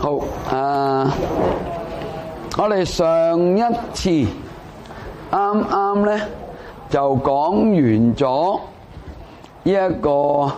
好，我哋上一次啱啱咧就講完咗呢一個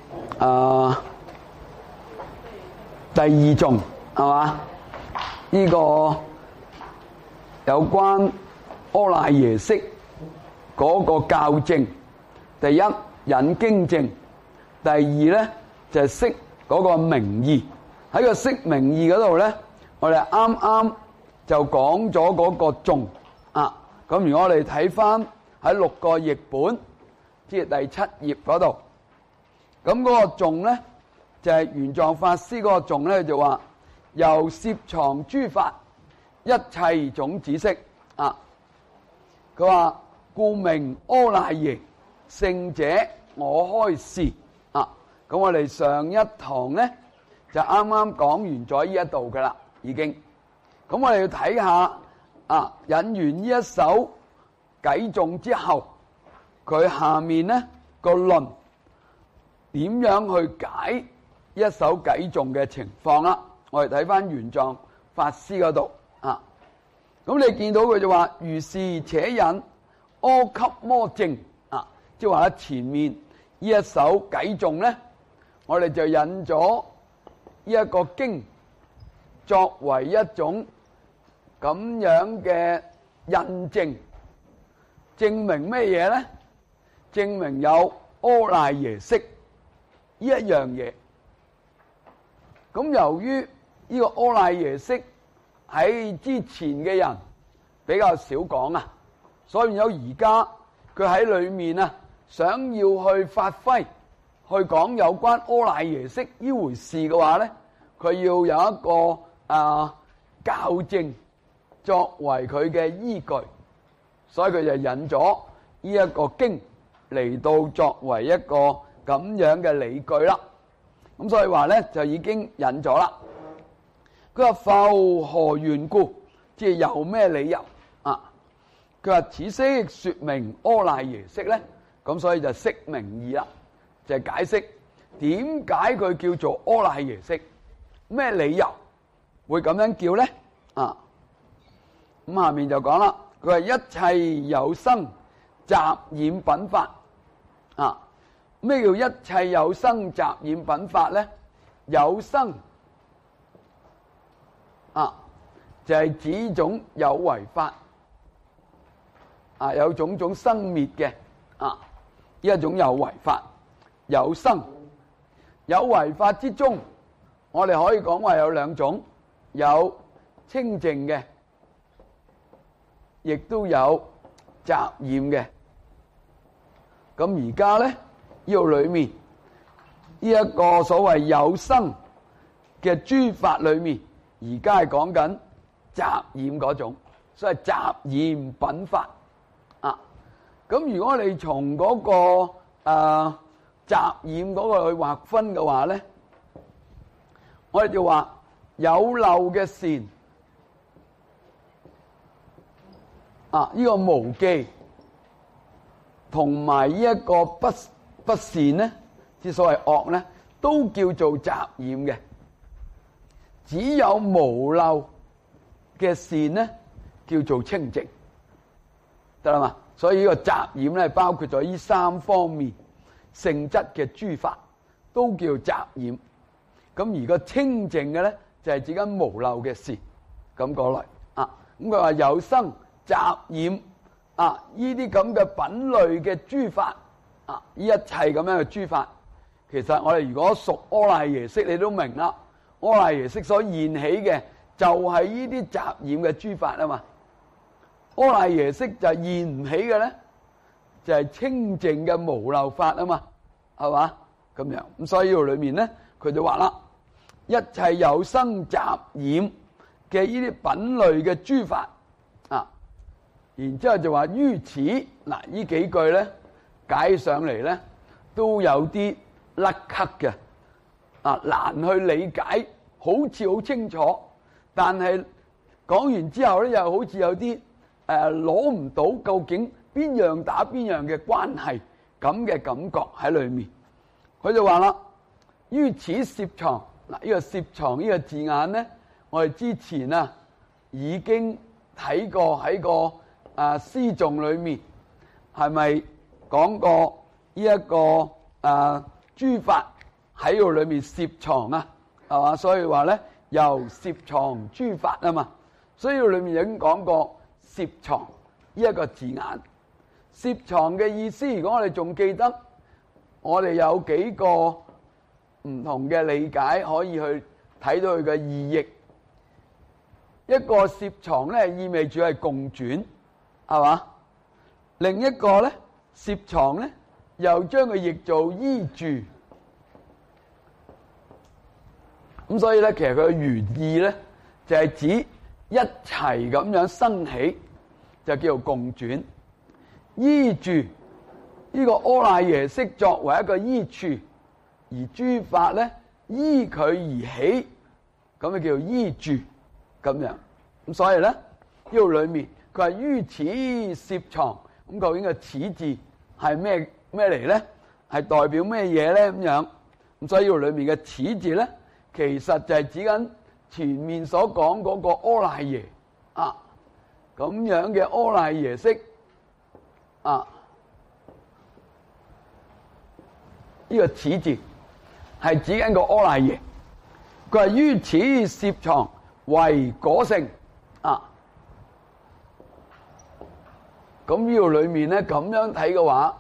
第二頌係嘛？呢個有關阿賴耶識嗰個校正，第一引經證，第二咧就係識嗰個名義。喺個識名義嗰度咧，我哋啱啱就講咗嗰個頌啊。咁如果我哋睇翻喺6個譯本，即係第7頁嗰度，咁嗰個頌咧就係玄奘法師嗰個頌咧就話由攝藏諸法一切種子識啊。佢話故名阿賴耶聖者我開示啊。咁我哋上一堂咧就啱啱講完咗呢一度噶啦，已經。咁我哋要睇下引完呢一首偈頌之後，佢下面咧個論點樣去解一首偈頌嘅情況啦。我哋睇翻玄奘法師嗰度啊。咁你見到佢就話如是且引阿耨摩證啊，即係話喺前面呢一首偈頌咧，我哋就引咗呢一個經作為一種咁樣嘅印證，證明咩嘢咧？證明有阿賴耶識呢一樣嘢。咁由於呢個阿賴耶識喺之前嘅人比較少講啊，所以有而家佢喺裏面啊，想要去發揮去講有關阿賴耶識呢回事嘅話咧，佢要有一個校證作為佢嘅依據，所以佢就引咗呢一個經嚟到作為一個咁樣嘅理據啦。咁所以話咧就已經引咗啦。佢話復何緣故，即係有咩理由啊？佢話此識說明阿賴耶識咧，咁所以就釋名義啦，就係解釋點解佢叫做阿賴耶識，咩理由會咁樣叫咧？啊，咁下面就講啦，佢話一切有生雜染品法啊。咩叫一切有生雜染品法咧？有生就係指種有為法有種種生滅嘅呢一種有為法。有生有為法之中，我哋可以講話有兩種，有清淨嘅，亦都有雜染嘅。咁而家咧呢度裏面呢一個所謂有生嘅諸法裏面，而家係講緊雜染嗰種，所以雜染品法咁如果你從嗰個雜染嗰個去劃分嘅話咧，我哋就話有漏嘅善呢個無記同埋呢一個不善咧，之所謂惡咧，都叫做雜染嘅。只有無漏嘅善咧，叫做清淨，得啦嘛？所以呢個雜染咧，包括咗呢3方面性質嘅諸法，都叫雜染。咁而個清淨嘅咧，就係指緊無漏嘅善咁過來咁佢話有生雜染呢啲咁嘅品類嘅諸法呢一切咁樣嘅諸法，其實我哋如果熟阿賴耶識，你都明啦。阿賴耶識所現起嘅就係呢啲雜染嘅諸法啊嘛。阿賴耶識就現唔起嘅咧，就係清淨嘅無漏法啊嘛，係嘛咁樣。咁所以呢度裏面咧，佢就話啦，一切有生雜染嘅呢啲品類嘅諸法然之後就話於此嗱，呢幾句咧解上嚟咧都有啲甩咳嘅難去理解，好似好清楚，但係講完之後咧又好似有啲攞唔到究竟邊樣打邊樣嘅關係咁嘅感覺喺裏面。佢就話啦，於此攝藏嗱，呢個攝藏呢個字眼咧，我哋之前啊已經睇過喺個詩頌裏面，係咪講過呢一個諸法喺度裏面攝藏啊？係嘛？所以話咧，由攝藏諸法啊嘛。所以裏面已經講過攝藏呢一個字眼。攝藏嘅意思，如果我哋仲記得，我哋有幾個唔同嘅理解可以去睇到佢嘅意譯。一個攝藏咧，意味住係共轉，係嘛？另一個咧，攝藏咧，又將佢譯做依住。咁所以咧，其實佢嘅原意咧，就係指一齊咁樣生起，就叫做共轉。依住呢個阿賴耶識作為一個依處，而諸法咧依佢而起，咁就叫做依住咁樣。咁所以咧，呢度裏面佢話於此攝藏，咁究竟個此字係咩嚟咧？係代表咩嘢咧？咁樣，咁所以呢度裏面嘅此字咧，其實就係指緊前面所講嗰個阿賴耶啊，咁樣嘅阿賴耶識啊，呢個此字係指緊個阿賴耶。佢話於此攝藏為果性啊，咁呢度裏面咧咁樣睇嘅話，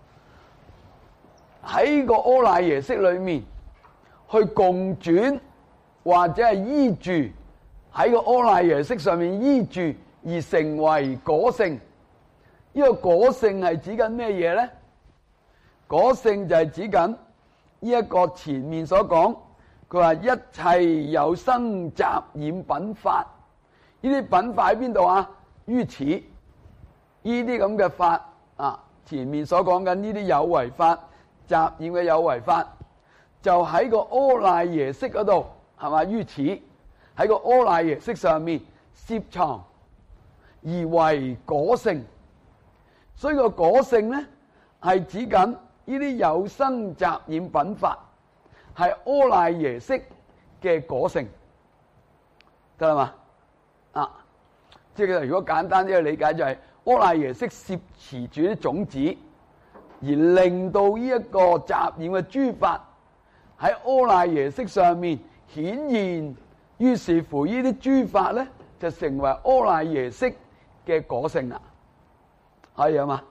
喺個阿賴耶識裏面去共轉或者係依住喺個阿賴耶識上面依住而成為果性。呢個果性係指緊咩嘢咧？果性就係指緊呢一個前面所講，佢話一切有生雜染品法，呢啲品法喺邊度啊？於此，呢啲咁嘅法啊，前面所講緊呢啲有為法、雜染嘅有為法，就喺個阿賴耶識嗰度，係嘛？於此喺個阿賴耶識上面攝藏而為果性。所以個果性咧係指緊呢啲有生雜染品法，係阿賴耶識嘅果性，得啦嘛？啊，即係如果簡單啲嘅理解就係阿賴耶識攝持住啲種子，而令到呢一個雜染嘅諸法喺阿賴耶識上面顯現，於是乎呢啲諸法咧就成為阿賴耶識嘅果性啦。可以啊嘛？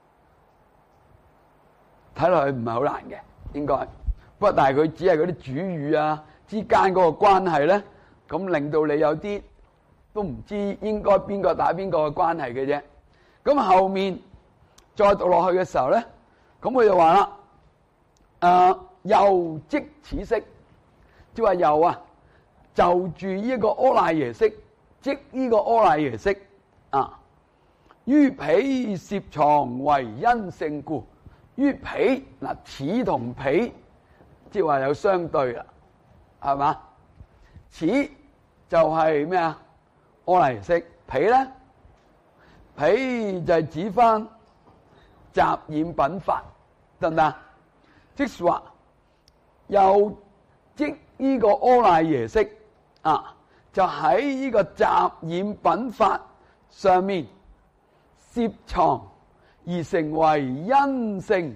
睇落去唔係好難嘅，應該。不過但係佢只係嗰啲主語啊之間嗰個關係咧，咁令到你有啲都唔知應該邊個打邊個嘅關係嘅啫。咁後面再讀落去嘅時候咧，咁佢就話啦，又即此識，即係話又啊，就住呢一個阿賴耶識，即呢個阿賴耶識啊。於彼攝藏為因性故，於彼嗱，此同彼即係話有相對啦，係嘛？此就係咩啊？阿賴耶識。彼咧，彼就係指翻雜染品法，得唔得？即是話又即呢個阿賴耶識啊，就喺呢個雜染品法上面攝藏而成為因性，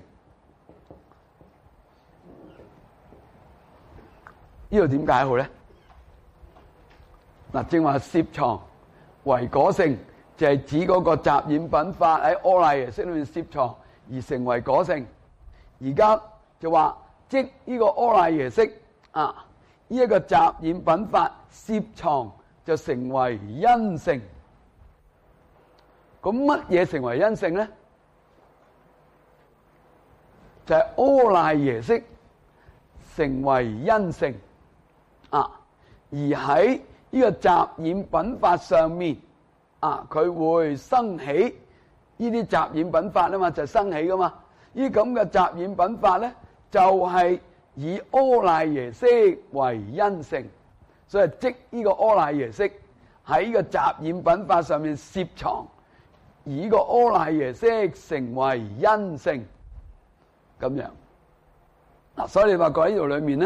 呢度點解好咧？嗱，正話攝藏為果性，就係指嗰個雜染品法喺阿賴耶識裏面攝藏而成為果性。而家就話即呢個阿賴耶識啊，呢一個雜染品法攝藏就成為因性。咁乜嘢成為因性咧？就係阿賴耶識成為因性啊，而喺呢個雜染品法上面啊，佢會生起呢啲雜染品法啊嘛，就係生起噶嘛。呢咁嘅雜染品法咧，就係以阿賴耶識為因性，所以即呢個阿賴耶識喺呢個雜染品法上面攝藏。而呢個阿賴耶識成為因性咁樣嗱，所以你發覺喺呢度裏面咧，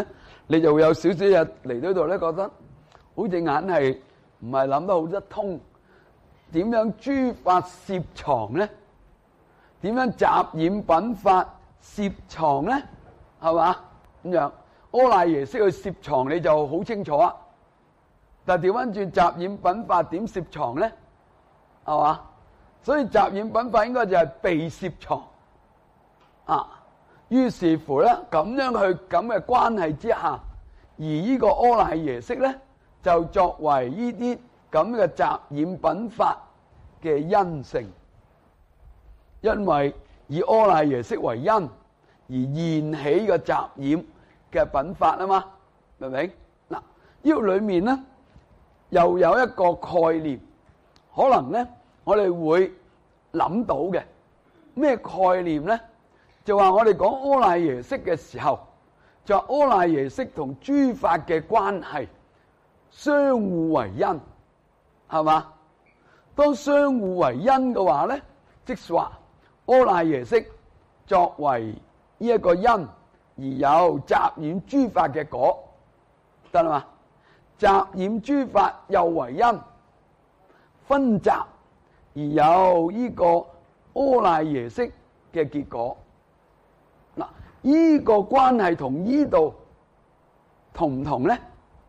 你就會有少少嘢嚟到度咧，覺得好似硬係唔係諗得好得通。點樣諸法攝藏咧？點樣雜染品法攝藏咧？係嘛咁樣？阿賴耶識去攝藏你就好清楚啊！但係調翻轉雜染品法點攝藏咧？係嘛？所以雜染品法應該就係被攝藏啊！於是乎咧，咁樣去咁嘅關係之下，而呢個阿賴耶識咧，就作為呢啲咁嘅雜染品法嘅因性，因為以阿賴耶識為因而現起個雜染嘅品法啊嘛，明唔明？嗱，呢個裏面咧又有一個概念，可能咧我哋會諗到嘅咩概念咧？就話我哋講阿賴耶識嘅時候，就阿賴耶識同諸法嘅關係相互為因，係嘛？當相互為因嘅話咧，即是話阿賴耶識作為呢一個因，而有雜染諸法嘅果，得啦嘛？雜染諸法又為因，分雜而有呢個阿賴耶識嘅結果。嗱，呢個關係同呢度同唔同咧？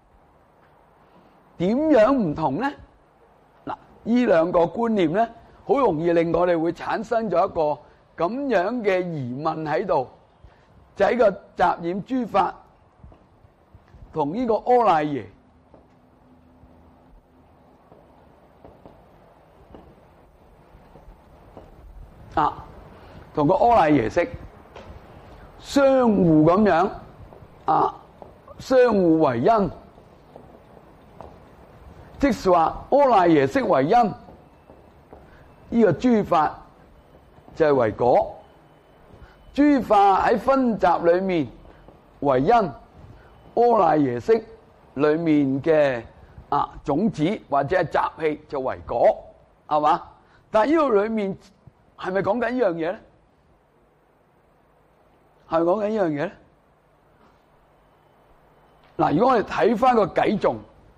點樣唔同咧？嗱，呢兩個觀念咧，好容易令我哋會產生咗一個咁樣嘅疑問喺度，就係個雜染諸法同呢個阿賴耶同個阿賴耶識相互咁樣相互為因，即是話阿賴耶識為因，呢個諸法就係為果。諸法喺分集裏面為因，阿賴耶識裏面嘅種子或者係習氣就為果，係嘛？但係呢個裏面係咪講緊呢樣嘢咧？係講緊呢樣嘢咧？嗱，如果我哋睇翻個偈頌，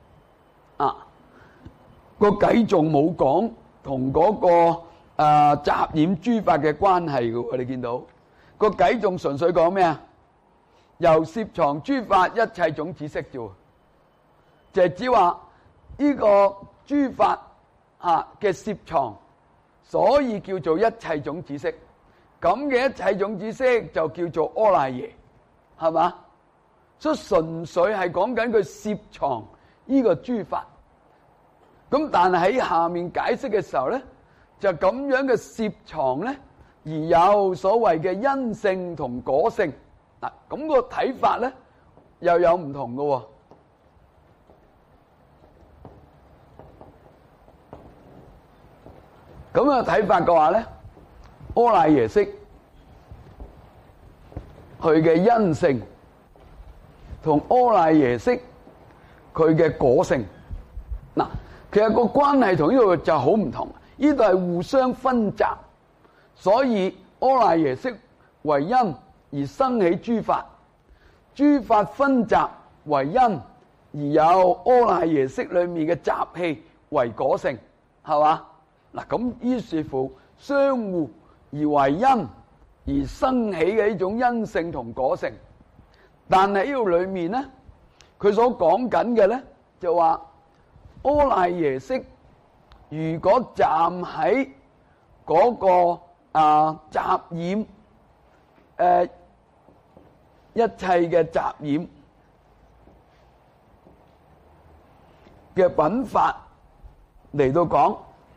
個偈頌冇講同嗰個雜染諸法嘅關係嘅，我哋見到個偈頌純粹講咩啊？由攝藏諸法一切種子識啫，就係指話呢個諸法嘅攝藏，所以叫做一切種子識。咁嘅一切種子識就叫做阿賴耶，係嘛？所以純粹係講緊佢攝藏呢個諸法。咁但係喺下面解釋嘅時候咧，就咁樣嘅攝藏咧，而有所謂嘅因性同果性。嗱，咁個睇法咧又有唔同嘅喎。咁樣睇法嘅話咧，阿賴耶識佢嘅因性同阿賴耶識佢嘅果性，嗱，其實個關係同呢度就好唔同。呢度係互相分集，所以阿賴耶識為因而生起諸法，諸法分集為因而有阿賴耶識裏面嘅習氣為果性，係嘛？嗱，咁於是乎相互而為因而生起嘅呢種因性同果性。但係呢度裏面咧，佢所講緊嘅咧就話阿賴耶識如果站喺嗰個雜染一切嘅雜染嘅品法嚟到講，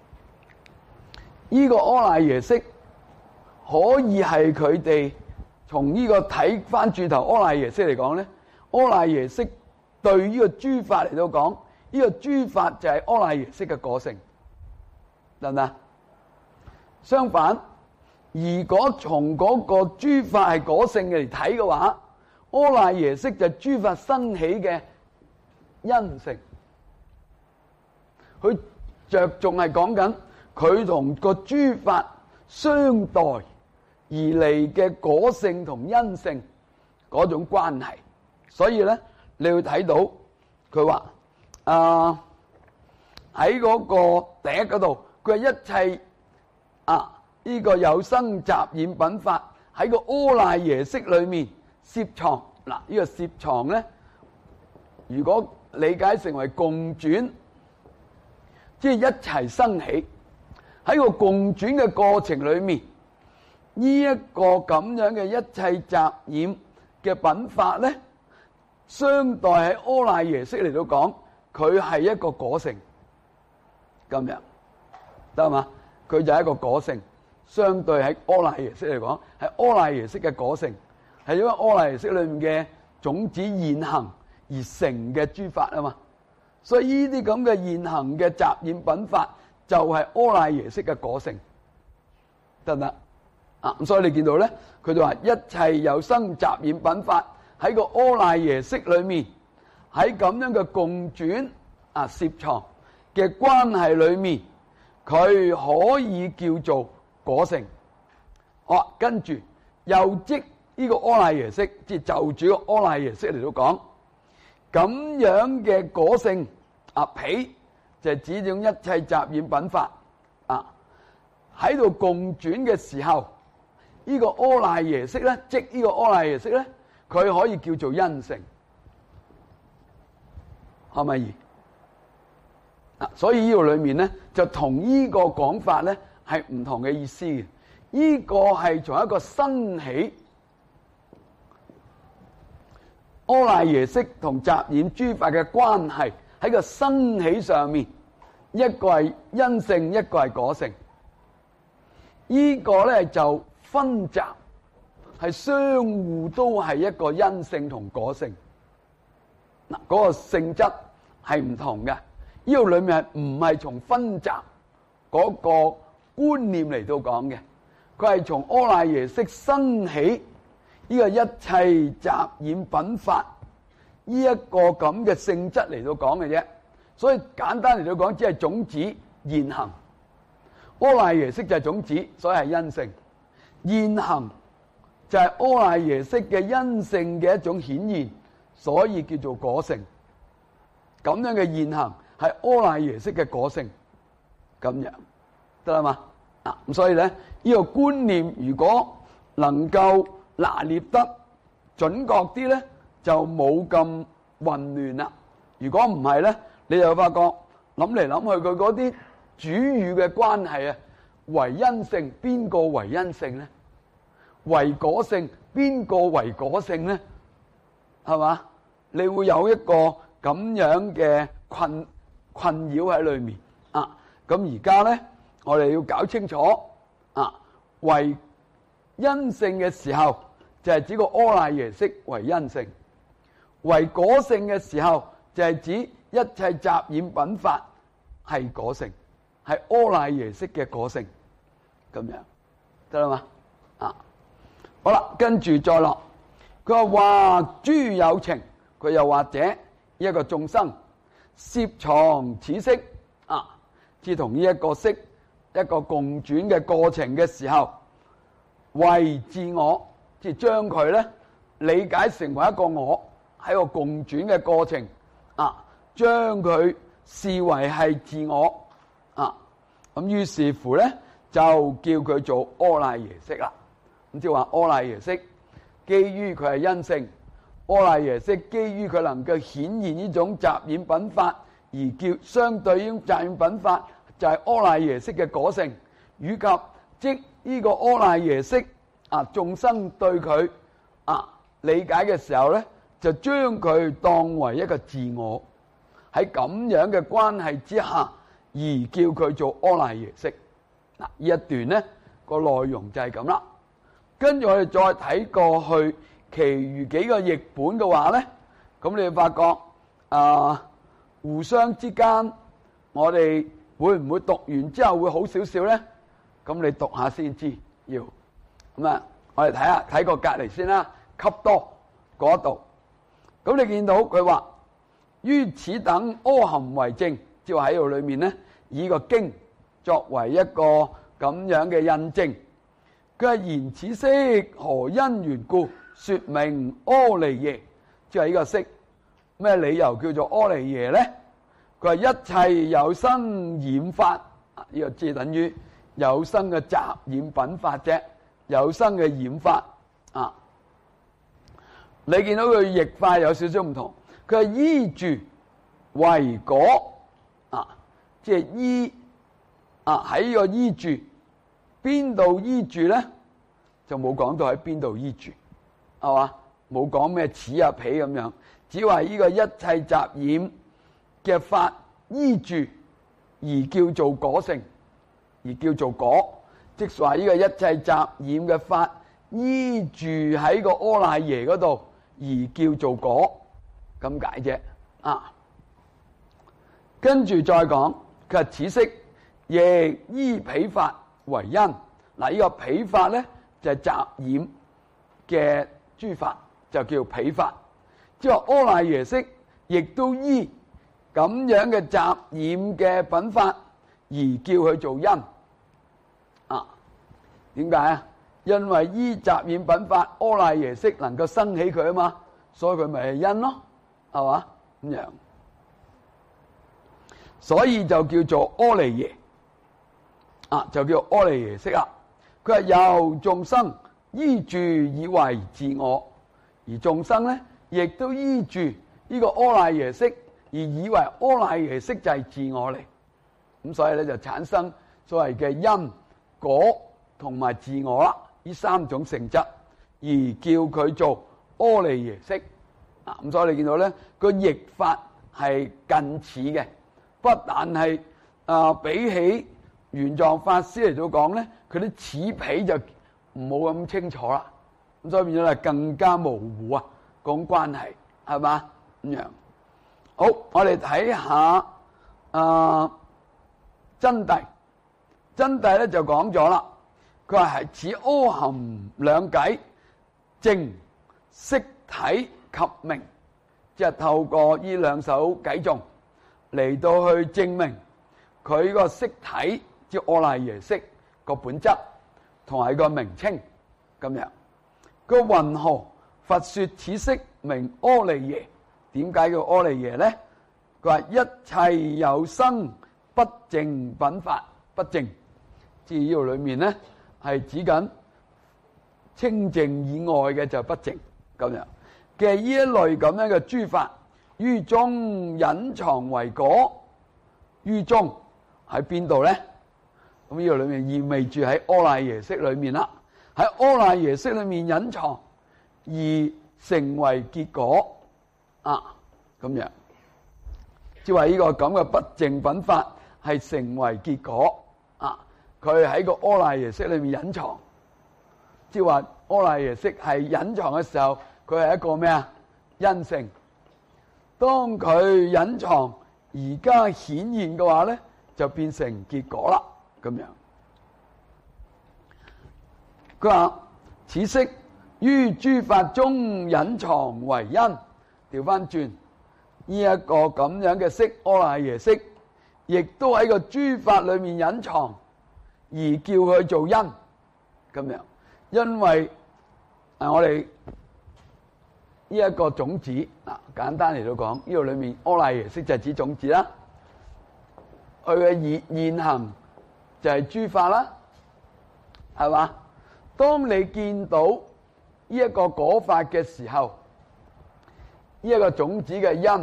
呢個阿賴耶識可以係佢哋從呢個睇翻轉頭阿賴耶識嚟講咧，阿賴耶識對呢個諸法嚟到講，呢個諸法就係阿賴耶識嘅果性，得唔得？相反，如果從嗰個諸法係果性嘅嚟睇嘅話，阿賴耶識就係諸法生起嘅因性，佢着重係講緊佢同個諸法相待而嚟嘅果性同因性嗰種關係，所以咧你會睇到佢話喺嗰個第一嗰度，佢話一切呢個有生雜染品法喺個阿賴耶識裏面攝藏。嗱，呢個攝藏咧，如果理解成為共轉，即係一齊生起喺個共轉嘅過程裏面，呢一個咁樣嘅一切雜染嘅品法咧，相對喺阿賴耶識嚟到講，佢係一個果性，咁樣得嘛？佢就係一個果性，相對喺阿賴耶識嚟講，係阿賴耶識嘅果性，係因為阿賴耶識裏面嘅種子現行而成嘅諸法啊嘛，所以呢啲咁嘅現行嘅雜染品法就係阿賴耶識嘅果性，得唔得？咁所以你見到咧，佢就話一切有生雜染品法喺個阿賴耶識裏面，喺咁樣嘅共轉攝藏嘅關係裏面，佢可以叫做果性。跟住又即呢個阿賴耶識，即係就住個阿賴耶識嚟到講，咁樣嘅果性彼就係指種一切雜染品法喺度共轉嘅時候，呢個阿賴耶識咧，即呢個阿賴耶識咧，佢可以叫做因性，係咪？所以呢個裏面咧，就同呢個講法咧係唔同嘅意思嘅。呢個係從一個生起阿賴耶識同雜染諸法嘅關係，喺個生起上面，一個係因性，一個係果性。呢個咧就分集係相互都係一個因性同果性。嗰個性質係唔同嘅。呢個裏面係唔係從分集嗰個觀念嚟到講嘅，佢係從阿賴耶識生起呢個一切雜染品法呢一個咁嘅性質嚟到講嘅啫。所以簡單嚟到講，只係種子現行。阿賴耶識就係種子，所以係因性。現行就係阿賴耶識嘅因性嘅一種顯現，所以叫做果性。咁樣嘅現行係阿賴耶識嘅果性，咁樣得啦嘛？咁所以咧，呢個觀念如果能夠拿捏得準確啲咧，就冇咁混亂啦。如果唔係咧，你就發覺諗嚟諗去，佢嗰啲主語嘅關係為因性，邊個為因性咧？為果性，邊個為果性咧？係嘛？你會有一個咁樣嘅困擾喺裏面咁而家咧，我哋要搞清楚為因性嘅時候，就係指個阿賴耶識為因性；為果性嘅時候，就係指一切雜染品法係果性，係阿賴耶識嘅果性，咁樣得啦嘛？好啦，跟住再落，佢話諸有情，佢又或者一個眾生攝藏此識即同呢一個識一個共轉嘅過程嘅時候，為自我，即係將佢咧理解成為一個我，喺個共轉嘅過程將佢視為係自我咁於是乎咧就叫佢做阿賴耶識啦。咁即係話阿賴耶識基於佢係因性，阿賴耶識基於佢能夠顯現呢種雜染品法，而叫相對於雜染品法就係阿賴耶識嘅果性，以及即呢個阿賴耶識眾生對佢理解嘅時候咧，就將佢當為一個自我，喺咁樣嘅關係之下，而叫佢做阿賴耶識。呢一段咧個內容就係咁啦。跟住我哋再睇過去其餘幾個譯本嘅話咧，咁你會發覺互相之間，我哋會唔會讀完之後會好少少咧？咁你讀下先知要。咁我哋睇個隔離先啦，笈多嗰度。咁你見到佢話於此等阿含為證，即係喺度裏面咧，以個經作為一個咁樣嘅印證。佢係言此識何因緣故，說明阿離耶，即係呢個識咩理由叫做阿賴耶咧？佢話一切有生染法，呢個即係等於有生嘅雜染品法啫，有生嘅染法啊。你見到佢譯法有少少唔同，佢係依住為果啊，即係依啊喺呢個依住邊度依住咧，就冇講到喺邊度依住，係嘛？冇講咩此啊彼咁樣，只話呢個一切雜染嘅法依住而叫做果性，而叫做果，即係話呢個一切雜染嘅法依住喺個阿賴耶嗰度而叫做果，咁解啫啊！跟住再講，佢話此色亦依彼法為因。嗱，呢個彼法咧就係雜染嘅諸法，就叫彼法。即係話阿賴耶識亦都依咁樣嘅雜染嘅品法而叫佢做因啊？點解啊？因為依雜染品法，阿賴耶識能夠生起佢啊嘛，所以佢咪係因咯，係嘛咁樣？所以就叫做阿賴耶啊，就叫阿賴耶識啊。佢話由眾生依住以為自我，而眾生咧亦都依住呢個阿賴耶識而以為阿賴耶識就係自我嚟，咁所以咧就產生所謂嘅因果同埋自我啦，呢三種性質而叫佢做阿賴耶識啊。咁所以你見到咧個譯法係近似嘅，不但係比起玄奘法師嚟到講咧，佢啲此彼就唔好咁清楚啦，咁所以變咗係更加模糊啊，講關係係嘛咁樣。好，我哋睇下真諦。真諦咧就講咗啦，佢話係此阿含兩偈證色體及名，即係透過呢兩首偈頌嚟到去證明佢個色體，即係阿賴耶識個本質同埋個名稱咁樣。個云何佛說此色名阿賴耶？點解叫阿賴耶咧？佢話一切有生不淨品法，不淨即係呢度裏面咧係指緊清淨以外嘅就不淨咁樣嘅呢一類咁樣嘅諸法，於中隱藏為果。於中喺邊度咧？咁呢度裏面意味住喺阿賴耶識裏面啦，喺阿賴耶識裏面隱藏而成為結果啊，咁樣即係話呢個咁嘅不淨品法係成為結果啊。佢喺個阿賴耶識裏面隱藏，即係話阿賴耶識係隱藏嘅時候，佢係一個咩啊？因性。當佢隱藏而家顯現嘅話咧，就變成結果啦。咁樣，佢話此色於諸法中隱藏為因。調翻轉呢一個咁樣嘅色阿賴耶識，亦都喺個諸法裏面隱藏，而叫佢做因咁樣。因為我哋呢一個種子簡單嚟到講，呢度裏面阿賴耶識就係指種子啦，佢嘅現行就係諸法啦，係嘛？當你見到呢一個果法嘅時候，呢一個種子嘅因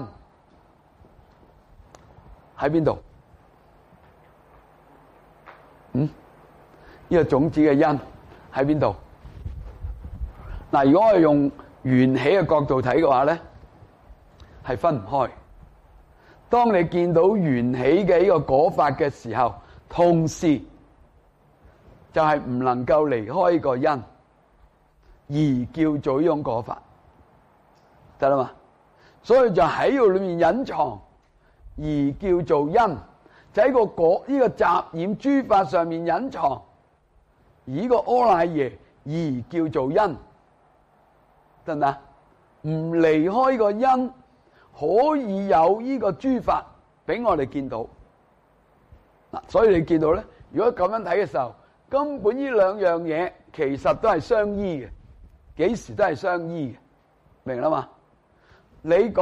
喺邊度？呢個種子嘅因喺邊度？嗱，如果我哋用緣起嘅角度睇嘅話咧，係分唔開。當你見到緣起嘅呢個果法嘅時候，同時就係唔能夠離開個因，而叫做呢種果法，得啦嘛？所以就喺度裏面隱藏，而叫做因，就喺個果呢個雜染諸法上面隱藏，而呢個阿賴耶而叫做因，得唔得？唔離開個因，可以有呢個諸法俾我哋見到。嗱，所以你見到咧，如果咁樣睇嘅時候，根本呢兩樣嘢其實都係相依嘅，幾時都係相依嘅，明啦嘛？你講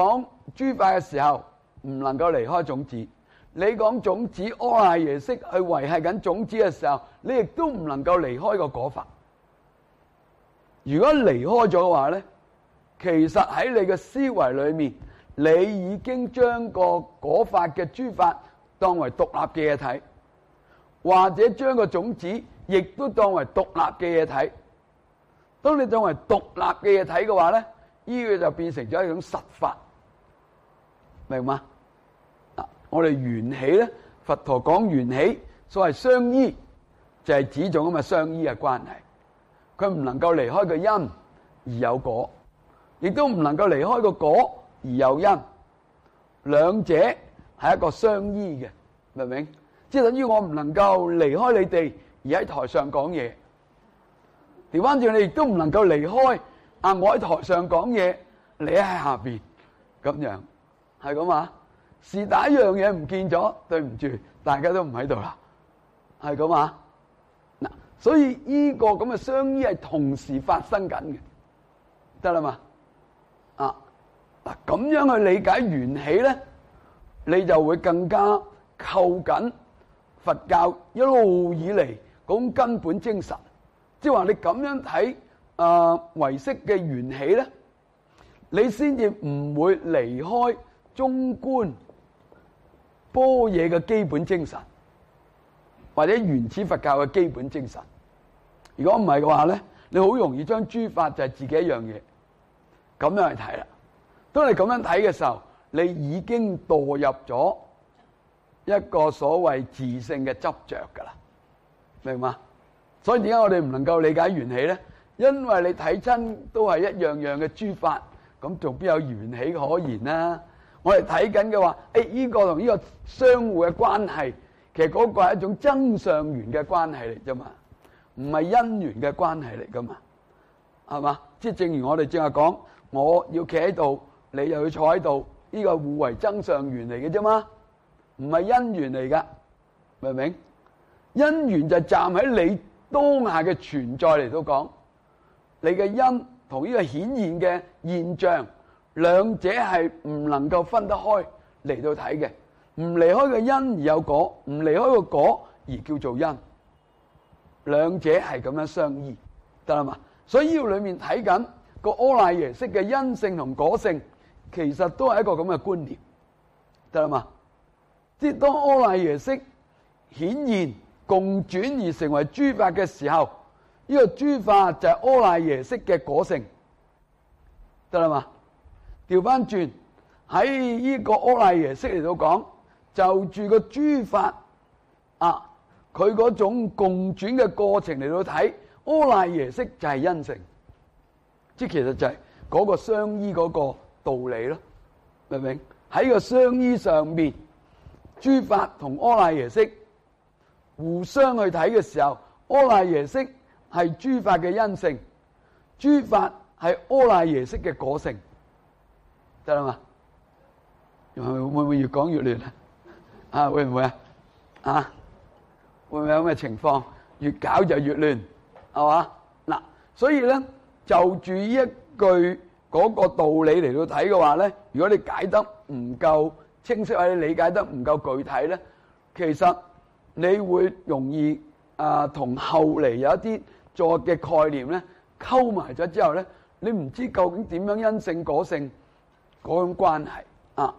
諸法嘅時候，唔能夠離開種子。你講種子阿賴耶識去維繫緊種子嘅時候，你亦都唔能夠離開個果法。如果離開咗嘅話咧，其實喺你嘅思維裏面，你已經將個果法嘅諸法當為獨立嘅嘢睇，或者將個種子亦都當為獨立嘅嘢睇。當你當為獨立嘅嘢睇嘅話咧，呢個就變成咗一種實法，明嗎？我哋緣起咧，佛陀講緣起，所謂相依，就係指種咁嘅相依嘅關係。佢唔能夠離開個因而有果，亦都唔能夠離開個果而有因，兩者係一個相依嘅，明唔明？即係等於我唔能夠離開你哋而喺台上講嘢，調翻轉你亦都唔能夠離開我喺台上講嘢，你喺下邊咁樣，係咁啊？是但一樣嘢唔見咗，對唔住，大家都唔喺度啦，係咁啊？嗱，所以呢個咁嘅相依係同時發生緊嘅，得啦嘛？嗱，咁樣去理解緣起咧，你就會更加扣緊佛教一路以嚟嗰種根本精神，即係話你咁樣睇唯識嘅緣起咧，你先至唔會離開中觀般若嘅基本精神，或者原始佛教嘅基本精神。如果唔係嘅話咧，你好容易將諸法就係自己一樣嘢咁樣去睇啦。當你咁樣睇嘅時候，你已經墮入咗一個所謂自性嘅執着噶啦，明嘛？所以點解我哋唔能夠理解緣起咧？因為你睇親都係一樣樣嘅諸法，咁仲邊有緣起可言啦？我哋睇緊嘅話，呢個同呢個相互嘅關係，其實嗰個係一種增上緣嘅關係嚟啫嘛，唔係因緣嘅關係嚟噶嘛，係嘛？即係正如我哋正話講，我要企喺度，你又要坐喺度，呢個互為增上緣嚟嘅啫嘛，唔係因緣嚟噶，明唔明？因緣就站喺你當下嘅存在嚟到講，你嘅因同呢個顯現嘅現象，兩者係唔能夠分得開嚟到睇嘅，唔離開個因而有果，唔離開個果而叫做因，兩者係咁樣相依，得啦嘛？所以呢個裏面睇緊個阿賴耶識嘅因性同果性，其實都係一個咁嘅觀念，得啦嘛？即係當阿賴耶識顯現共轉而成為諸法嘅時候，呢個諸法就係阿賴耶識嘅果性，得啦嘛？調翻轉喺呢個阿賴耶識嚟到講，就住個諸法佢嗰種共轉嘅過程嚟到睇，阿賴耶識就係因性，即係其實就係嗰個相依嗰個道理咯，明唔明？喺個相依上面，諸法同阿賴耶識互相去睇嘅時候，阿賴耶識係諸法嘅因性，諸法係阿賴耶識嘅果性，得啦嘛？會唔會越講越亂啊？會唔會啊？會唔會有咁嘅情況？越搞就越亂，係嘛？嗱，所以咧就住呢一句嗰個道理嚟到睇嘅話咧，如果你解得唔夠清晰或者理解得唔夠具體咧，其實你會容易同後嚟有一啲作嘅概念咧溝埋咗之後咧，你唔知究竟點樣因性果性嗰種關係啊？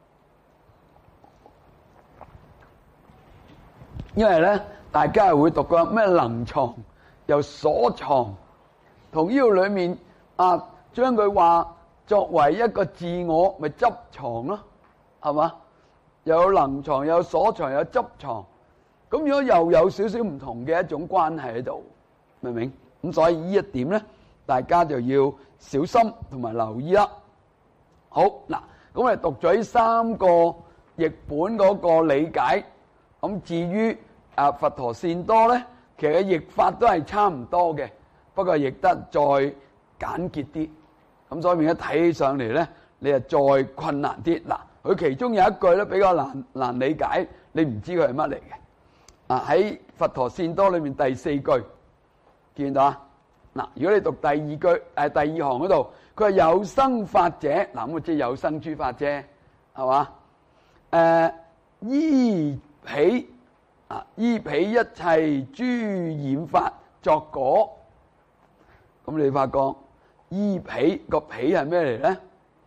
因為咧，大家係會讀過咩能藏又所藏，同呢個裏面將佢話作為一個自我，咪執藏咯，係嘛？又有能藏，又有所藏，又有執藏，咁如果又有少少唔同嘅一種關係喺度，明唔明？咁所以呢一點咧，大家就要小心同埋留意啦。好嗱，咁我哋讀咗呢三個譯本嗰個理解。咁至於佛陀善多咧，其實譯法都係差唔多嘅，不過譯得再簡潔啲。咁所以變咗睇起上嚟咧，你就再困難啲。嗱，佢其中有一句咧比較難理解，你唔知佢係乜嚟嘅。喺佛陀善多裏面第四句見到啊？嗱，如果你讀第二句第二行嗰度， 佢話有生法者，嗱咁即係有生諸法啫，係嘛？依彼依彼一切諸染法作果，咁你發覺依彼個彼係咩嚟咧？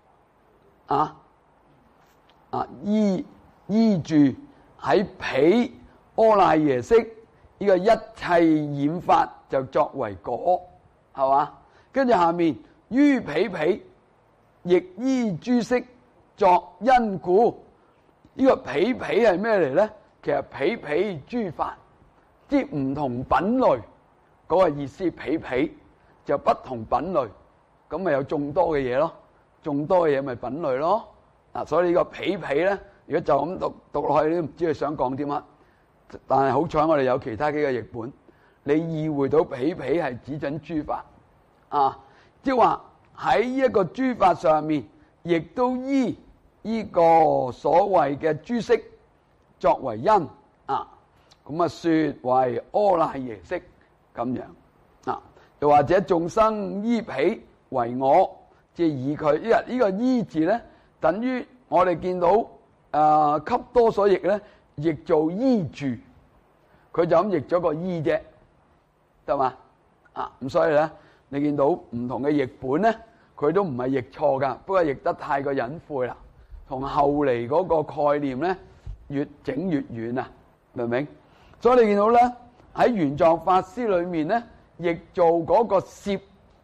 依住喺彼阿賴耶識呢個一切染法就作為果，係嘛？跟住下面於彼彼亦依諸色作因故，呢個彼彼係咩嚟咧？其實彼彼諸法，即唔同品類嗰個意思。彼彼就不同品類，咁咪有眾多嘅嘢咯，眾多嘅嘢咪品類咯。所以呢個彼彼咧，如果就咁讀落去，你都唔知佢想講啲乜。但係好彩我哋有其他幾個譯本，你意會到彼彼係指準諸法，即係話喺呢一個諸法上面，亦都依呢個所謂嘅諸色作為因，咁說為阿賴耶識咁樣，又或者眾生依彼為我，即係以佢，因為呢個依字咧，等於我哋見到給多所譯咧，譯做依住，佢就咁譯咗個依啫，得嘛？咁所以咧，你見到唔同嘅譯本咧，佢都唔係譯錯噶，不過譯得太過隱晦啦，同後嚟嗰個概念咧越整越遠啊，明唔明？所以你見到咧喺玄奘法師裏面咧，譯做嗰個攝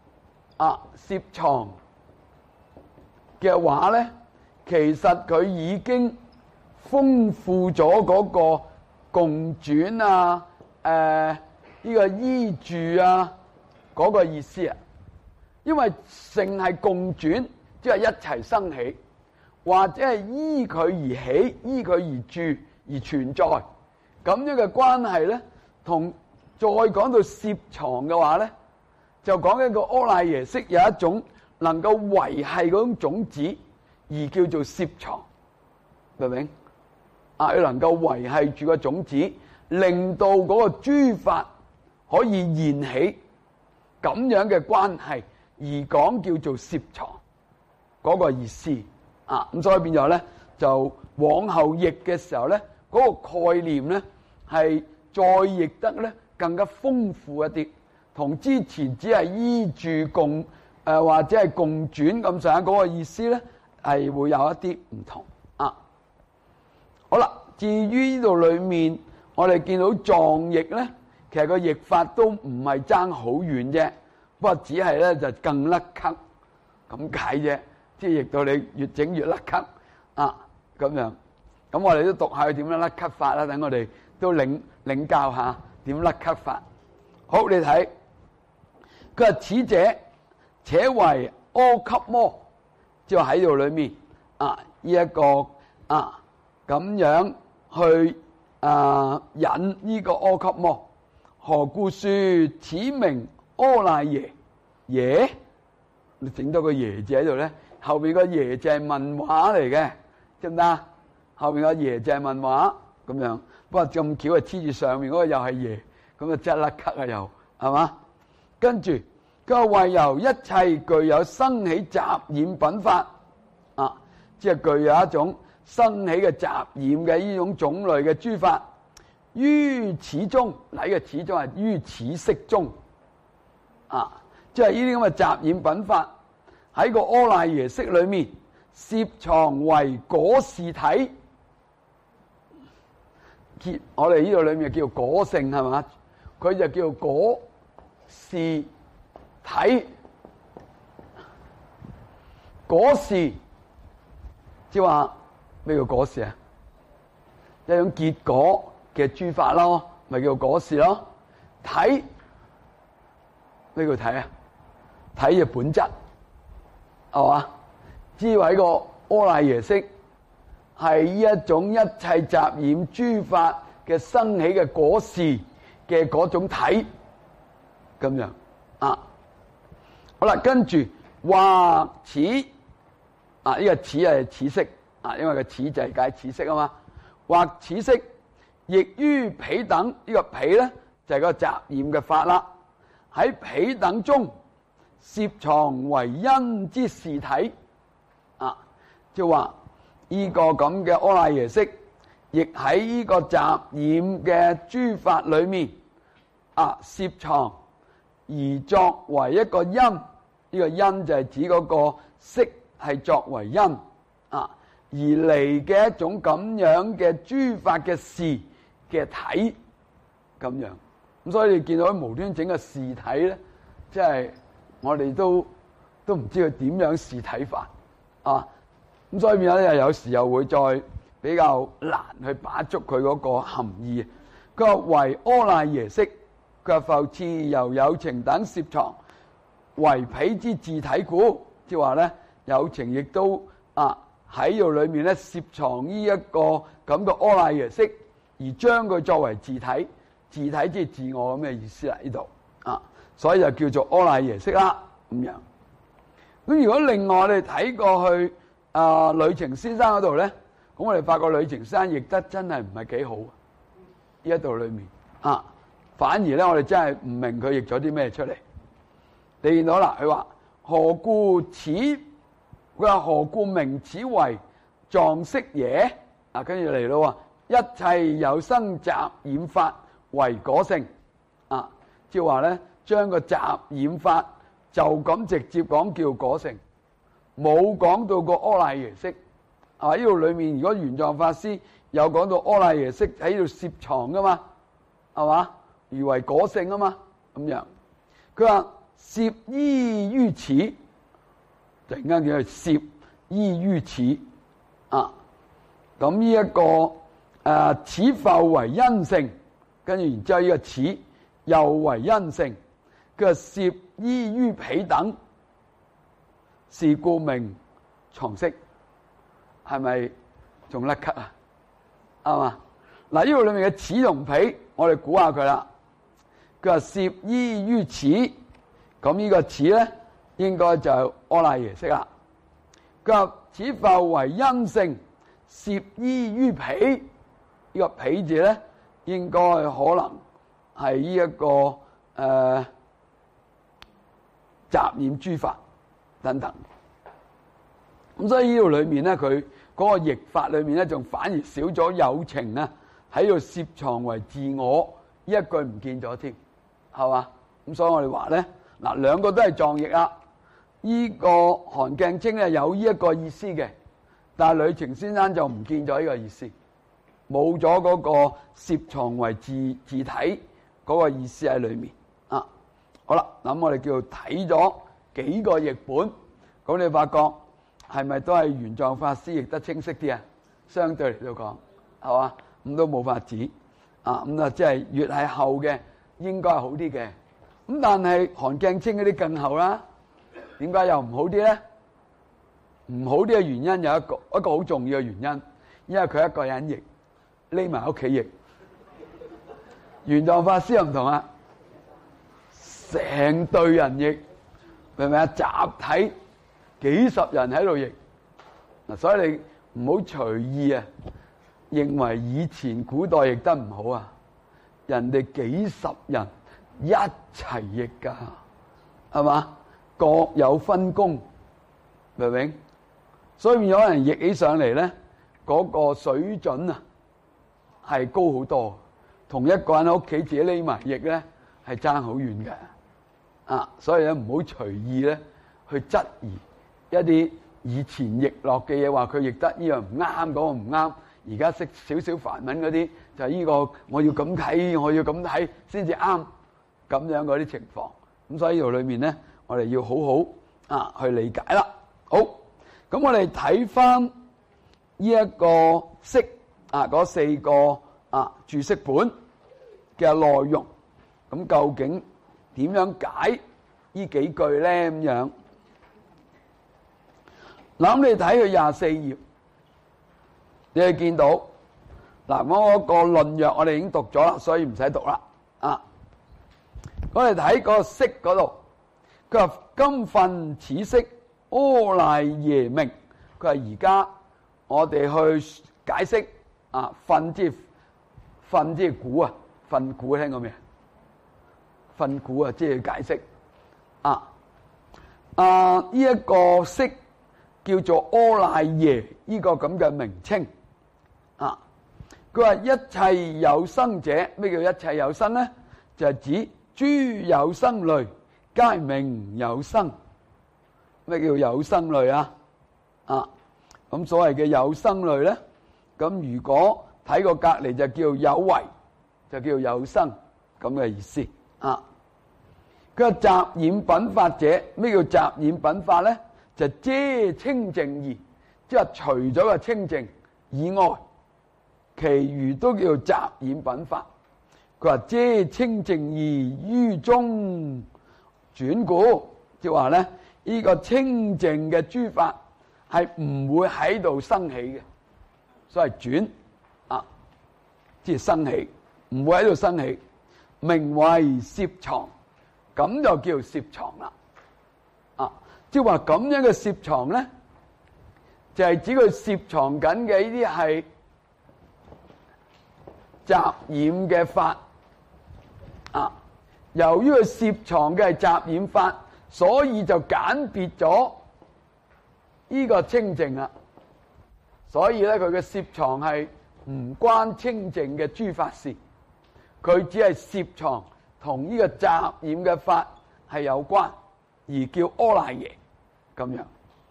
藏嘅話咧，其實佢已經豐富咗嗰個共轉呢個依住嗰個意思啊，因為淨係共轉，即係一齊生起，或者係依佢而起，依佢而住而存在，咁樣嘅關係咧，同再講到攝藏嘅話咧，就講緊個阿賴耶識有一種能夠維繫嗰種種子，而叫做攝藏，明唔明？佢能夠維繫住個種子，令到嗰個諸法可以現起咁樣嘅關係，而講叫做攝藏嗰個意思。咁所以變咗咧，就往後譯嘅時候咧，嗰個概念咧係再譯得咧更加豐富一啲，同之前只係依住共或者係共轉咁上下嗰個意思咧，係會有一啲唔同。好啦，至於呢度裏面，我哋見到藏譯咧，其實個譯法都唔係爭好遠啫，不過只係咧就更甩咳咁解啫，即係譯到你越整越甩咳咁樣。咁我哋都讀下佢點樣甩咳法啦，等我哋都領教下點甩咳法。好，你睇佢話此者且為阿耨摩，即係喺度裏面呢一個咁樣去引呢個阿耨摩，何故說此名阿賴耶？耶，你整多個耶字喺度咧，後邊個耶字係問話嚟嘅，知唔得？後邊個耶字係問話咁樣，不過咁巧係黐住上面嗰個又係耶，咁啊即係甩咳啊又係嘛？跟住佢話為由一切具有生起雜染品法，即係具有一種生起嘅雜染嘅呢種種類嘅諸法，於此中，嗱呢個此中係於此色中，即係呢啲咁嘅雜染品法喺個阿賴耶識裏面攝藏為果事體，我哋呢度裏面叫果性係嘛？佢就叫果事體，果事即係話咩叫果事啊？一種結果嘅諸法咯，咪叫果事咯。體咩叫體啊？體嘅本質係嘛？知為個阿賴耶識係一種一切雜染諸法嘅生起嘅果事嘅嗰種體咁樣好啦，跟住或此呢個此係此色因為個此就係解此色啊嘛。或此色亦於彼等，呢個彼咧就係個雜染嘅法啦。喺彼等中攝藏為因之事體。即係話呢個咁嘅阿賴耶識，亦喺呢個雜染嘅諸法裏面攝藏而作為一個因。呢個因就係指嗰個識係作為因而嚟嘅一種咁樣嘅諸法嘅事嘅體咁樣。咁所以你見到無端整個事體咧，即係我哋都唔知佢點樣事體法咁所以變咗咧，有時又會再比較難去把捉佢嗰個含義。佢話為阿賴耶識，佢話復次由有情等攝藏為彼之自體故，即係話咧有情亦都喺度裏面咧攝藏呢一個咁嘅阿賴耶識，而將佢作為自體，自體即係自我咁嘅意思啦。呢度所以就叫做阿賴耶識啦咁樣。咁如果另外我哋睇過去呂澂先生嗰度咧，咁我哋發覺呂澂先生譯得真係唔係幾好呢一度裏面反而咧我哋真係唔明佢譯咗啲咩出嚟。你見到啦，佢話何故此？佢話何故名此為藏識耶？跟住嚟咯，一切有生雜染法為果性即係話咧將個雜染法就咁直接講叫果性。冇講到個阿賴耶識呢度裏面，如果玄奘法師有講到阿賴耶識喺度攝藏噶嘛，係嘛？而為果性啊嘛，咁樣。佢話攝依於此，突然間叫佢攝依於此咁呢一個此復為因性，跟住然之後呢個此又為因性，佢話攝依於彼等。是故名藏識，係咪仲甩咳啱嘛？嗱，呢度裏面嘅此同彼，我哋估下佢啦。佢話攝依於此，咁呢個此咧，應該就係阿賴耶識啦。佢話此復為因性，攝依於彼，呢個彼字咧，應該可能係呢一個雜染諸法等等。咁所以呢度裏面咧，佢嗰個譯法裏面咧，仲反而少咗有情啊喺度攝藏為自我呢一句唔見咗添，係嘛？咁所以我哋話咧，嗱，兩個都係藏譯啊。呢個韓鏡清咧有呢一個意思嘅，但係呂澂先生就唔見咗呢個意思，冇咗嗰個攝藏為自體嗰個意思喺裏面好啦，咁我哋叫做睇咗幾個譯本，咁你發覺係咪都係玄奘法師譯得清晰啲啊？相對嚟到講，係嘛？咁都冇法子咁即係越係後嘅應該係好啲嘅。咁但係韓鏡清嗰啲更後啦，點解又唔好啲咧？唔好啲嘅原因有一個好重要嘅原因，因為佢一個人譯，匿埋屋企譯。玄奘法師又唔同啊，成隊人譯，明唔明啊？集體幾十人喺度譯嗱，所以你唔好隨意認為以前古代譯得唔好啊，人哋幾十人一齊譯噶，係嘛？各有分工，明唔明？所以有人譯起上嚟咧，嗰個水準係高好多，同一個人喺屋企自己匿埋譯咧係爭好遠嘅所以咧唔好隨意咧去質疑一啲以前譯落嘅嘢，話佢譯得呢樣唔啱，嗰個唔啱。而家識少少梵文嗰啲，就係呢個我要咁睇，我要咁睇先至啱，咁樣嗰啲情況。咁所以呢度裏面咧，我哋要好好去理解啦。好，咁我哋睇翻呢一個釋嗰4個注釋本嘅內容，咁究竟點樣解呢幾句咧？咁樣嗱，咁你睇佢24頁。你係見到嗱，嗰個論約我哋已經讀咗啦，所以唔使讀啦。我哋睇嗰個釋嗰度，佢話今分此釋阿賴耶名。佢話而家我哋去解釋分即係估啊，分估聽過未？分估即係解釋呢一個色叫做阿賴耶呢個咁嘅名稱啊。佢話一切有生者，咩叫一切有生呢？就係指諸有生類皆名有生。咩叫有生類啊？咁所謂嘅有生類呢，咁如果睇個隔離就叫有為，就叫有生咁嘅意思啊。佢話雜染品法者，咩叫雜染品法呢？就遮清淨義，即係除咗個清淨以外，其餘都叫雜染品法。佢話遮清淨義於中轉故，即係話咧呢個清淨嘅諸法係唔會喺度生起嘅，所謂轉即係生起，唔會喺度生起，名為攝藏，咁就叫攝藏啦。即係話咁樣嘅攝藏咧，就係指佢攝藏緊嘅呢啲係雜染嘅法。由於佢攝藏嘅係雜染法，所以就簡別咗呢個清淨啦。所以咧，佢嘅攝藏係唔關清淨嘅諸法事，佢只係攝藏同呢個雜染嘅法係有關，而叫阿賴耶咁樣。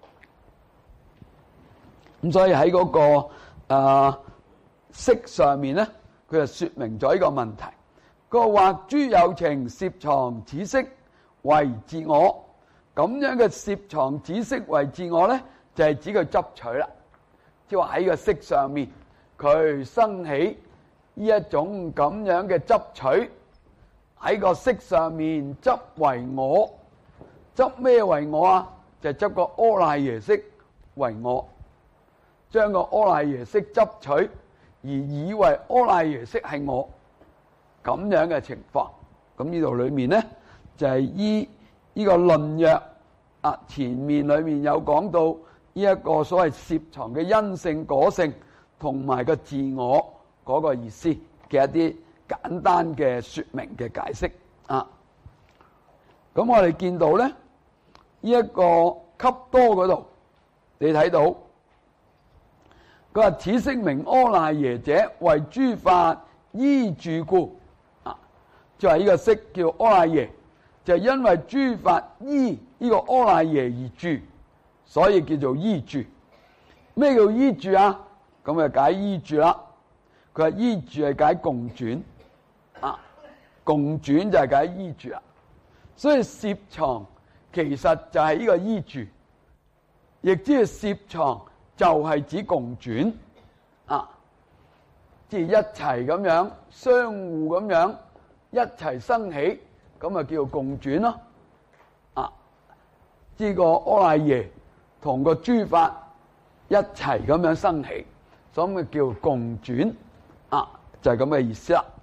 咁所以喺嗰個色上面咧，佢就說明咗呢個問題。個或諸有情攝藏此色為自我，咁樣嘅攝藏此色為自我咧，就係指佢執取啦。即係話喺個色上面，佢生起呢一種咁樣嘅執取，喺個色上面執為我，執咩為我啊？就係執個阿賴耶識為我，將個阿賴耶識執取，而以為阿賴耶識係我。咁樣嘅情況，咁呢度裏面咧就係依呢個論約前面裏面有講到呢一個所謂攝藏嘅因性果性同埋個自我嗰個意思嘅一啲簡單嘅說明嘅解釋啊。咁我哋見到咧呢一個笈多嗰度，你睇到佢話此色名阿賴耶者，為諸法依住故。就係呢個色叫阿賴耶，就係因為諸法依呢個阿賴耶而住，所以叫做依住。咩叫依住啊？咁就解依住啦。佢話依住係解共轉，共轉就係解依住啦。所以攝藏其實就係呢個依住，亦即係攝藏就係指共轉，即係一齊咁樣相互咁樣。一齊生起，咁啊叫做共轉咯。呢個阿賴耶同個諸法一齊咁樣生起，所以叫共轉，就係咁嘅意思啦。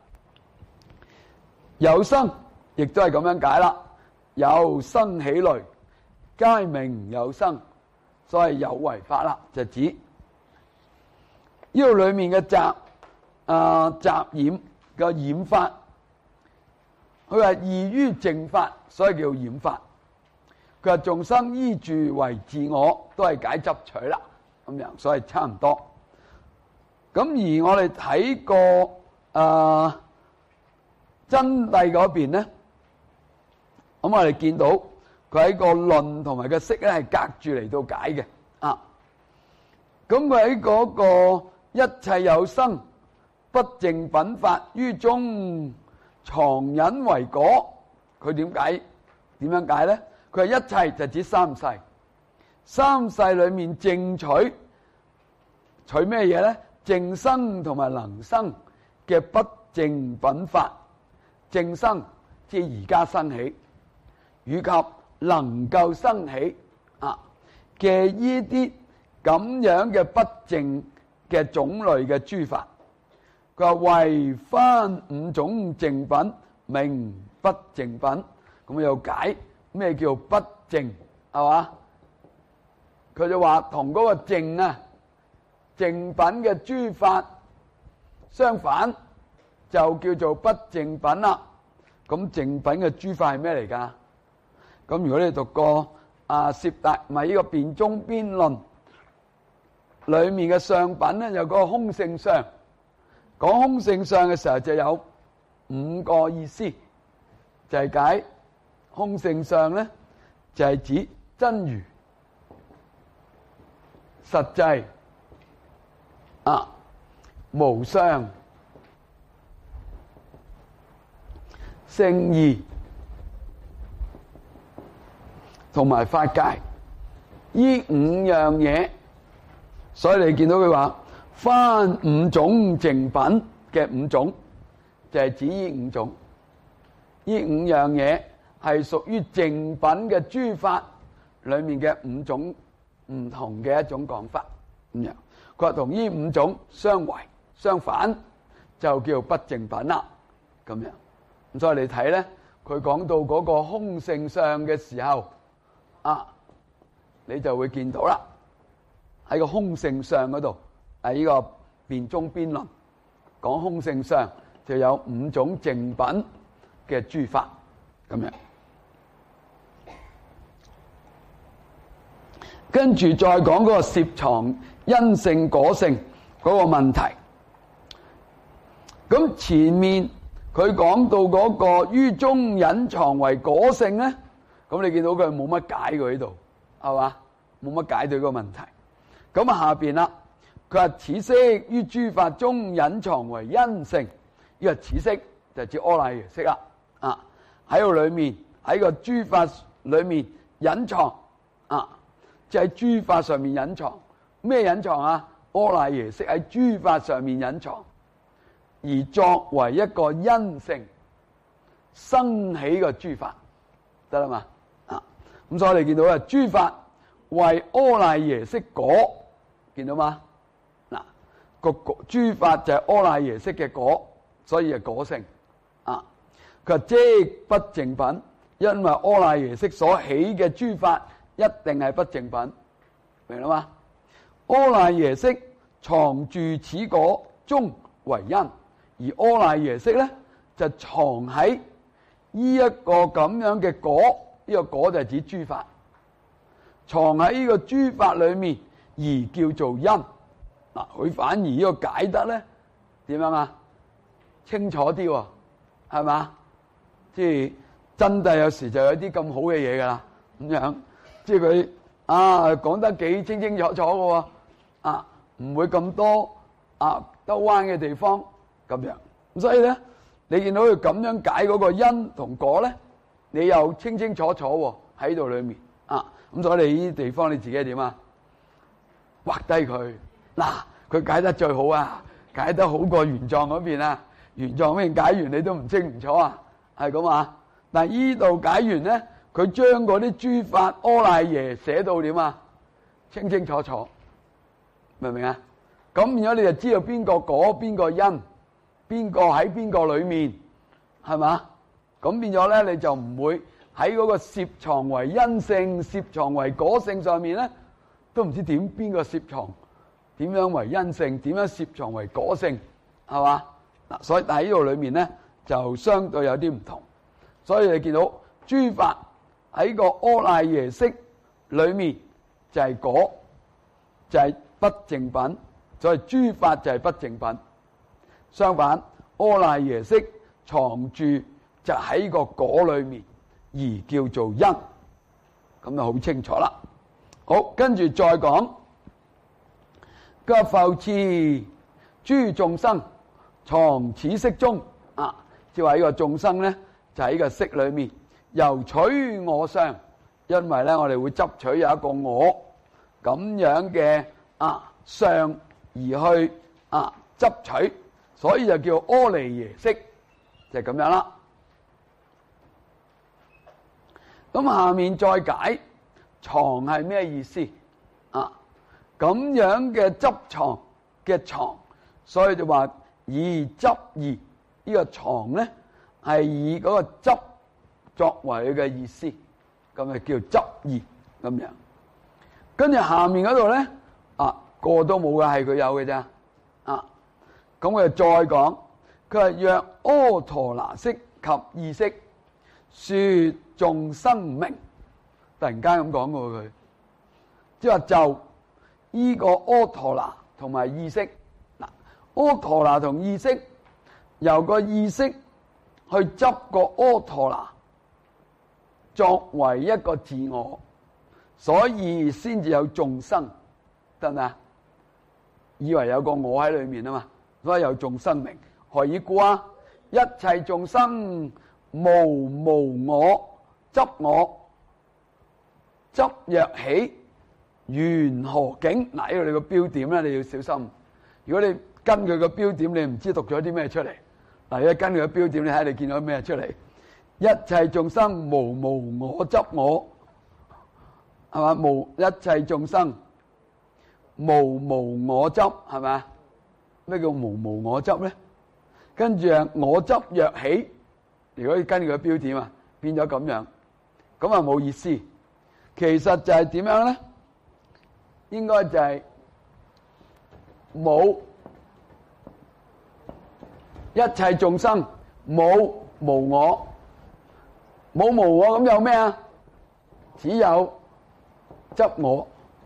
有生亦都係咁樣解啦。有生起類，皆名有生，所謂有為法啦，就指呢度裏面嘅雜染嘅染法。佢話異於淨法，所以叫染法。佢話眾生依住為自我，都係解執取啦，咁樣，所以差唔多。咁而我哋睇過真諦嗰邊咧，咁我哋見到佢喺個論同埋個色咧係隔住嚟到解嘅。咁佢喺嗰個一切有生不淨品法於中藏隱為果，佢點樣解咧？佢話一切就指三世，三世裏面淨取咩嘢咧？淨生同埋能生嘅不淨品法，淨生即係而家生起，以及能夠生起嘅呢啲咁樣嘅不淨嘅種類嘅諸法。佢話為翻五種淨品，名不淨品。咁又解咩叫不淨，係嘛？佢就話同嗰個淨淨品嘅諸法相反，就叫做不淨品啦。咁淨品嘅諸法係咩嚟噶？咁如果你讀過攝大咪呢個辯中邊論裏面嘅相品咧，有個空性相。講空性相嘅時候就有5個意思，就係解空性相咧，就係指真如、實際、無相、聖義同埋法界呢5樣嘢。所以你見到佢話翻5種淨品嘅5種，就係指呢5種。呢5樣嘢係屬於淨品嘅諸法裏面嘅5種唔同嘅一種講法。咁樣佢話同呢5種相違相反，就叫不淨品啦。咁樣咁所以你睇咧，佢講到嗰個空性相嘅時候，你就會見到啦。喺個空性相嗰度，呢個辯中邊論講空性相就有5種淨品嘅諸法咁樣。跟住再講嗰個攝藏因性果性嗰個問題。咁前面佢講到嗰個於中隱藏為果性咧，咁你見到佢冇乜解佢喺度，係嘛？冇乜解對個問題。咁下邊啦，佢話此色於諸法中隱藏為因性，呢個此色就指阿賴耶識啦。喺度裏面喺個諸法裏面隱藏，即係諸法上面隱藏。咩隱藏啊？阿賴耶識喺諸法上面隱藏，而作為一個因性生起個諸法，得啦嘛？咁所以你見到啊，諸法為阿賴耶識果，見到嗎？嗱，個諸法就係阿賴耶識嘅果，所以係果性。佢話即不淨品，因為阿賴耶識所起嘅諸法一定係不淨品，明啦嘛？阿賴耶識藏住此果中為因，而阿賴耶識咧就藏喺呢一個咁樣嘅果，呢個果就係指諸法，藏喺呢個諸法裏面而叫做因。嗱，佢反而呢個解得咧點樣啊？清楚啲喎，係嘛？即係真諦有時就有啲咁好嘅嘢噶啦，咁樣即係佢講得幾清清楚楚嘅喎，唔會咁多兜彎嘅地方咁樣。咁所以咧，你見到佢咁樣解嗰個因同果咧，你又清清楚楚喎喺度裏面咁所以你呢啲地方你自己點啊？畫低佢嗱，佢解得最好啊，解得好過原狀嗰邊啊！原狀嗰邊解完你都唔清唔楚啊，係咁啊！但係依度解完咧，佢將嗰啲諸法阿賴耶寫到點啊？清清楚楚，明唔明啊？咁變咗你就知道邊個果邊個因，邊個喺邊個裏面，係嘛？咁變咗咧，你就唔會喺嗰個攝藏為因性、攝藏為果性上面咧，都唔知邊個攝藏，點樣為因性，點樣攝藏為果性，係嘛？嗱，所以但係呢度裏面咧就相對有啲唔同，所以你見到諸法喺個阿賴耶識裏面就係果，就係不淨品，所以諸法就係不淨品。相反，阿賴耶識藏住就喺個果裏面而叫做因，咁就好清楚啦。好，跟住再講，急復次諸眾生藏此色中，即係話呢個眾生咧就喺個色裏面，由取我相，因為咧我哋會執取有一個我咁樣嘅相而去執取，所以就叫阿賴耶識，就係咁樣啦。咁下面再解藏係咩意思？咁樣嘅執藏嘅藏，所以就話以執義，呢個藏咧係以嗰個執作為佢嘅意思，咁就叫執義咁樣。跟住下面嗰度咧，個都冇嘅，係佢有嘅咋。咁佢就再講，佢話若阿陀羅識及意識說眾生名， 突然間咁講過佢，即係話就呢個阿陀那同埋意識。嗱，阿陀那同意識由個意識去執個阿陀那作為一個自我，所以先至有眾生，得唔得？以為有個我喺裏面啊嘛，所以有眾生名。何以故啊？一切眾生無我執我，執若起，緣何境？嗱，呢個你個標點咧，你要小心。如果你跟佢個標點，你唔知讀咗啲咩出嚟。嗱，你跟佢個標點，你睇下你見到咩出嚟？一切眾生無我執我，係嘛？一切眾生無我執，係咪？咩叫無我執咧？跟住啊，我執若起，如果跟佢個標點啊，變咗咁樣，咁啊冇意思。其實就係點樣咧？應該就係冇一切眾生冇無我，冇無我咁有咩啊？只有執我。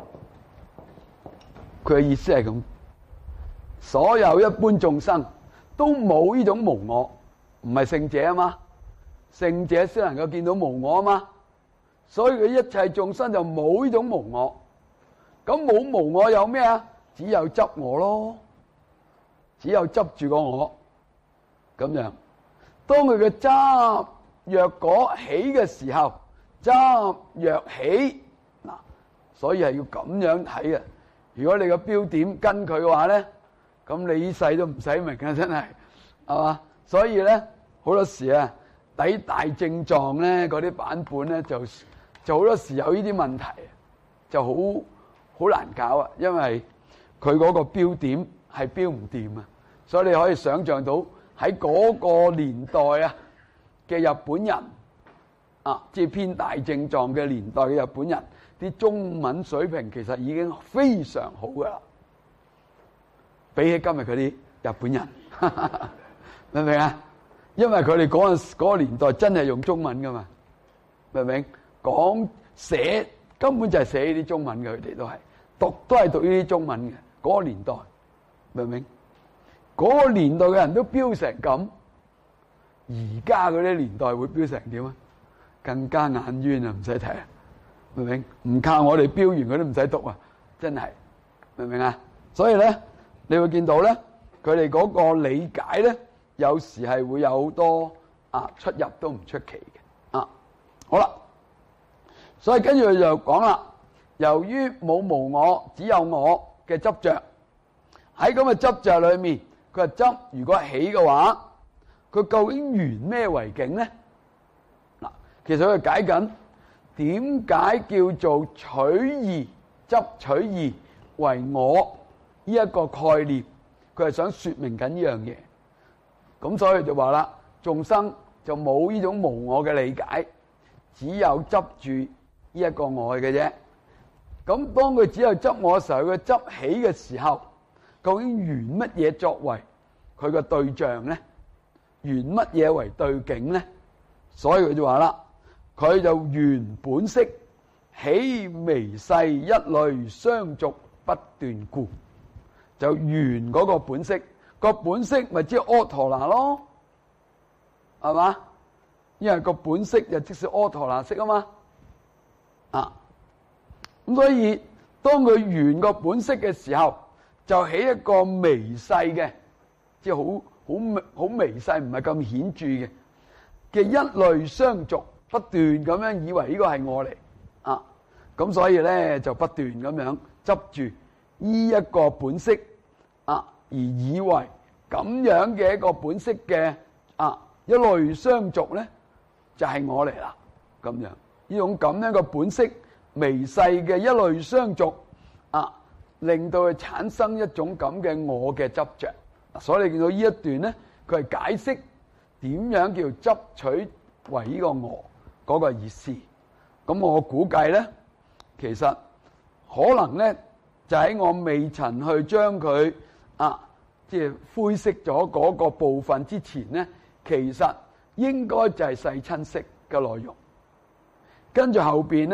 佢嘅意思係咁，所有一般眾生都冇呢種無我，唔係聖者啊嘛，聖者先能夠見到無我啊嘛，所以佢一切眾生就冇呢種無我。咁冇無我有咩啊？只有執我咯，只有執住個我咁樣。當佢嘅執若果起嘅時候，執若起嗱，所以係要咁樣睇嘅。如果你個標點跟佢嘅話咧，咁你呢世都唔使明啊，真係，係嘛？所以咧好多時啊，抵大正藏咧嗰啲版本咧就好多時有呢啲問題，就好難搞啊，因為佢嗰個標點係標唔掂啊，所以你可以想象到喺嗰個年代啊嘅日本人啊，即係偏大正藏嘅年代嘅日本人，啲中文水平其實已經非常好噶啦，比起今日嗰啲日本人，明唔明啊？因為佢哋嗰個年代真係用中文噶嘛，明唔明？講寫根本就係寫呢啲中文嘅，佢哋都係讀呢啲中文嘅。嗰個年代，明唔明？嗰個年代嘅人都標成咁，而家嗰啲年代會標成點啊？更加眼冤啊！唔使睇啊，明唔明？唔靠我哋標完佢都唔使讀啊！真係，明唔明啊？所以咧，你會見到咧，佢哋嗰個理解咧，有時係會有好多出入都唔出奇嘅啊！好啦，所以跟住佢就講啦，由於冇無我，只有我嘅執着，喺咁嘅執着裏面，佢話執如果起嘅話，佢究竟緣咩為境咧？嗱，其實佢解緊點解叫做取義，執取義為我呢一個概念，佢係想說明緊呢樣嘢。咁所以就話啦，眾生就冇呢種無我嘅理解，只有執住呢一個我嘅啫。咁當佢只有執我嘅時候，佢執起嘅時候，究竟緣乜嘢作為佢個對象咧？緣乜嘢為對境咧？所以佢就話啦，佢就緣本色起微細一類相續不斷故，就緣嗰個本色，個本色咪即係阿陀那咯，係嘛？因為個本色就即是阿陀那色啊嘛，咁所以當佢緣個本色嘅時候，就起一個微細嘅，即係好微細，唔係咁顯著嘅一類相續，不斷咁樣以為呢個係我嚟啊，咁所以咧就不斷咁樣執住呢一個本色啊，而以為咁樣嘅一個本色嘅一類相續咧就係我嚟啦，咁樣呢種咁樣嘅本色微細嘅一類相續令到佢產生一種咁嘅我嘅執着。所以你見到呢一段咧，佢係解釋點樣叫執取為呢個我嗰個意思。咁我估計咧，其實可能咧就喺我未曾去將佢即係灰色咗嗰個部分之前咧，其實應該就係世親識嘅內容。跟住後邊咧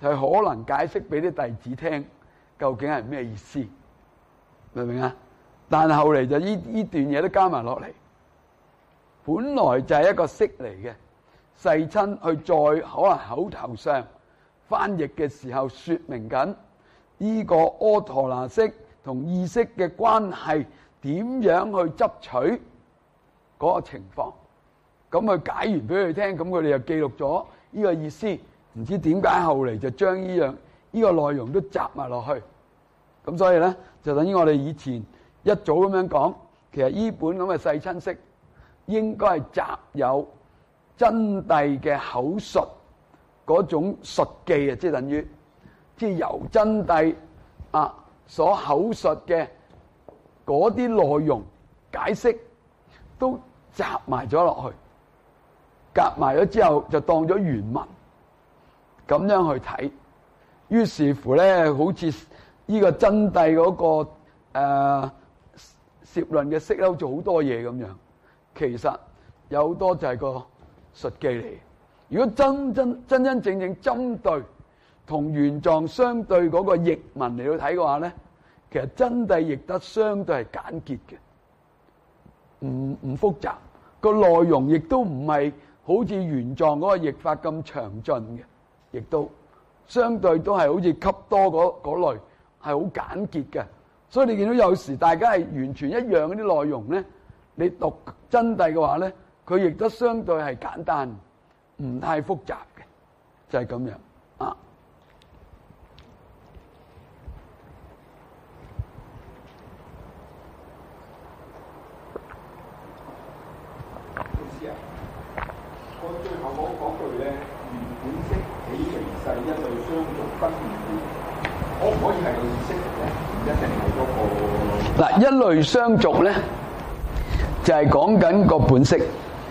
就係可能解釋俾啲弟子聽究竟係咩意思，明唔明啊？但係後嚟就呢段嘢都加埋落嚟，本來就係一個釋嚟嘅，世親去再可能口頭上翻譯嘅時候說明緊呢個阿陀那識同意識嘅關係點樣去執取嗰個情況，咁佢解完俾佢聽，咁佢哋又記錄咗呢個意思，唔知點解後嚟就將呢個內容都集埋落去，咁所以咧就等於我哋以前一早咁樣講，其實呢本咁嘅世親釋應該係集有真諦嘅口述嗰種述記啊，即係等於即係由真諦所口述嘅嗰啲內容解釋都集埋咗落去，夾埋咗之後就當咗原文咁樣去睇，於是乎咧，好似呢個真諦嗰個攝論嘅釋好似好多嘢咁樣，其實有好多就係個述記嚟。如果真正針對同原狀相對嗰個譯文嚟到睇嘅話咧，其實真諦譯得相對係簡潔嘅，唔複雜，個內容亦都唔係好似原狀嗰個譯法咁詳盡嘅，亦都相對都係好似笈多嗰類係好簡潔嘅。所以你見到有時大家係完全一樣嗰啲內容咧，你讀真諦嘅話咧，佢譯得相對係簡單，唔太複雜嘅，就係咁樣啊。 我最後講句咧，原本識起離世一類相續不變，可唔可以係個意識咧？唔一定係嗰個。 嗱，一類相續咧，就係講緊個本識。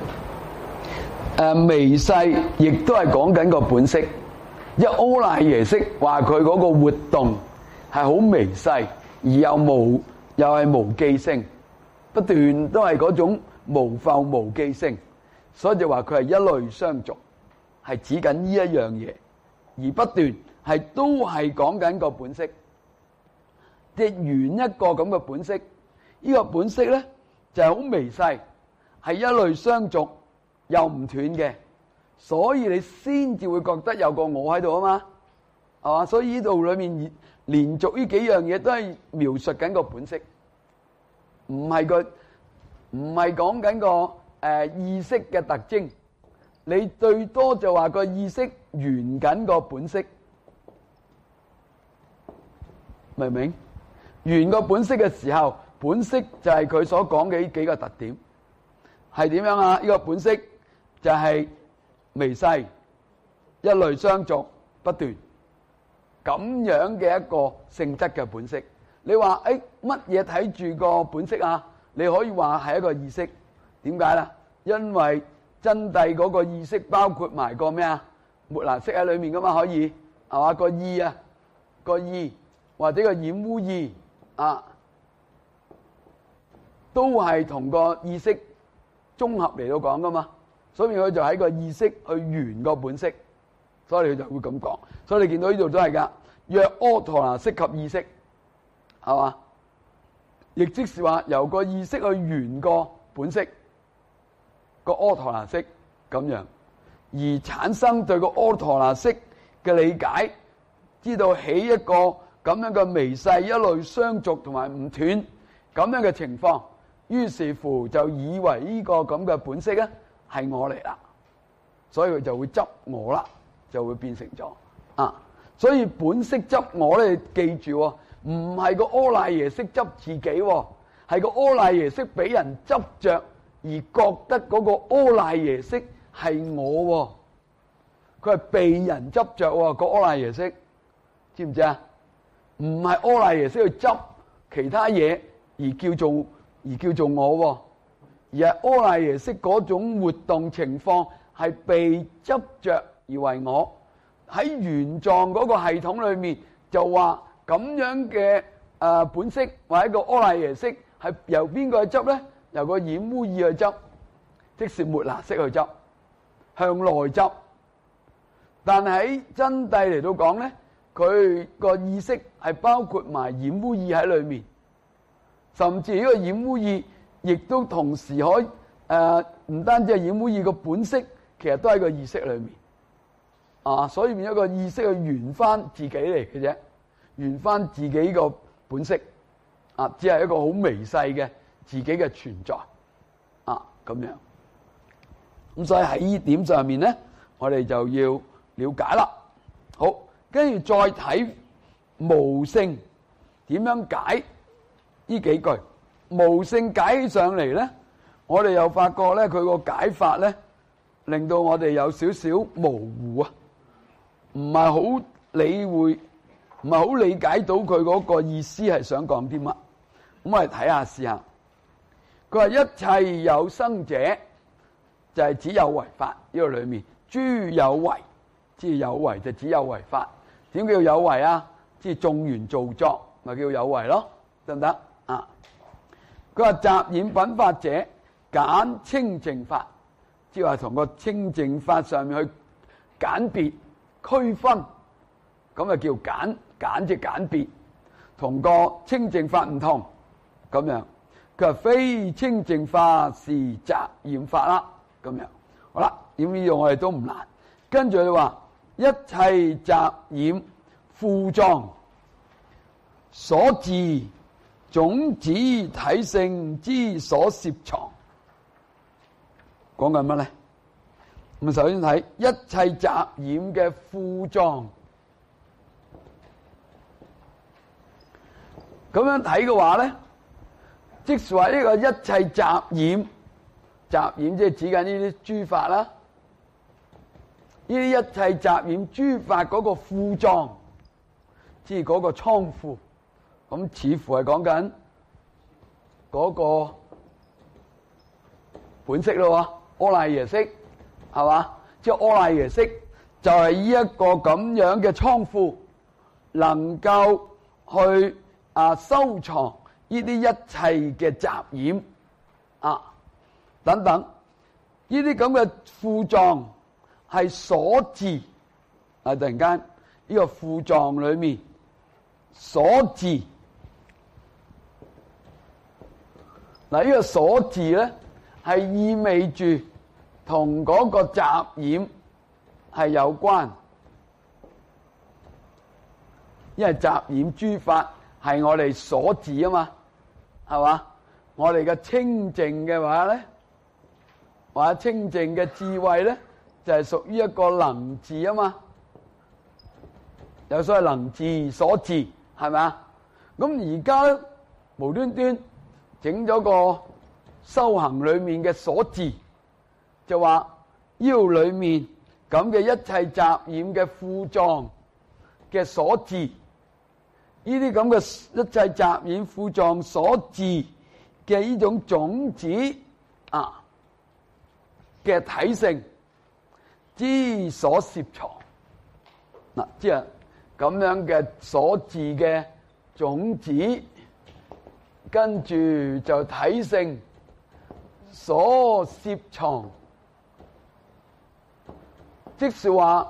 微細亦都係講緊個本識。一阿賴耶識話佢嗰個活動係好微細，而又係無記性，不斷都係嗰種無復無記性。所以就話佢係一類相續，係指緊呢一樣嘢，而不斷係都係講緊個本色，即係原一個咁嘅本色。呢個本色咧就係好微細，係一類相續又唔斷嘅，所以你先至會覺得有個我喺度啊嘛，係嘛？所以呢度裏面連續呢幾樣嘢都係描述緊個本色，唔係講緊個意識嘅特徵，你最多就話個意識圓緊個本色，明唔明？圓個本色嘅時候，本色就係佢所講嘅呢幾個特點，係點樣啊？呢個本色就係微細、一類相續不斷咁樣嘅一個性質嘅本色。你話乜嘢睇住個本色啊？你可以話係一個意識。點解咧？因為真諦嗰個意識包括埋個咩啊？末那識喺裏面噶嘛，可以係嘛？個意啊，個意或者個染污意啊，都係同個意識綜合嚟到講噶嘛。所以佢就喺個意識去圓個本色，所以佢就會咁講。所以你見到呢度都係噶，若阿陀那識及意識，係嘛？亦即是話由個意識去圓個本色。個阿陀那識咁樣，而產生對個阿陀那識嘅理解，知道起一個咁樣嘅微細一類相續同埋唔斷咁樣嘅情況，於是乎就以為呢個咁嘅本色咧係我嚟啦，所以佢就會執我啦，就會變成咗啊。所以本色執我咧，記住唔係個阿賴耶識執自己，係個阿賴耶識俾人執着。而覺得嗰個阿賴耶識係我，佢係被人執着個阿賴耶識，知唔知啊？唔係阿賴耶識去執其他嘢而叫做我，而係阿賴耶識嗰種活動情況係被執着而為我。喺原狀嗰個系統裏面就話咁樣嘅本色或者個阿賴耶識係由邊個去執咧？由個染污意去執，即是末那識去執，向內執。 但喺真諦嚟到講咧，佢個意識係包括埋染污意喺裏面，甚至呢個染污意亦都同時可以唔單止係染污意個本色，其實都喺個意識裏面啊，所以變咗個意識去圓翻自己嚟嘅啫，圓翻自己個本色啊，只係一個好微細嘅自己嘅存在啊，咁樣。咁所以喺呢點上面咧，我哋就要了解啦。好，跟住再睇無性點樣解呢幾句。無性解起上嚟咧，我哋又發覺咧，佢個解法咧，令到我哋有少少模糊啊，唔係好理會，唔係好理解到佢嗰個意思係想講啲乜。咁我哋睇下試下。佢話一切有生者，就係指有為法呢個裏面，諸有為，即係有為就指有為法。點叫有為啊？即係眾緣造作，咪叫有為咯，得唔得啊？佢話雜染品法者，簡清淨法，即係話同個清淨法上面去簡別區分，咁就叫簡即簡別，同個清淨法唔同咁樣。佢話非清淨法是雜染法啦，咁樣好啦。點呢樣我哋都唔難。跟住佢話一切雜染副狀所致種子體性之所攝藏，講緊乜咧？咁首先睇一切雜染嘅副狀，咁樣睇嘅話咧，即是話呢個一切雜染即係指緊呢啲諸法啦。呢啲一切雜染諸法嗰個副狀，即係嗰個倉庫。咁似乎係講緊嗰個本色咯，阿賴耶識係嘛？即係阿賴耶識就係呢一個咁樣嘅倉庫，能夠去收藏呢啲一切嘅雜染等等，呢啲咁嘅副狀係所致突然間呢個副狀裏面所致。嗱，呢個所致咧，係意味住同嗰個雜染係有關，因為雜染諸法係我哋所致啊嘛，係嘛？我哋嘅清淨嘅話咧，或者清淨嘅智慧咧，就係屬於一個能致啊嘛，有所謂能致所致，係咪啊？咁而家咧無端端整咗個修行裏面嘅所致，就話腰裏面咁嘅一切雜染嘅副狀嘅所致，呢啲咁嘅一切雜染副狀所致嘅呢種種子嘅體性之所攝藏，嗱，即係咁樣嘅所致嘅種子。跟住就體性所攝藏，即是話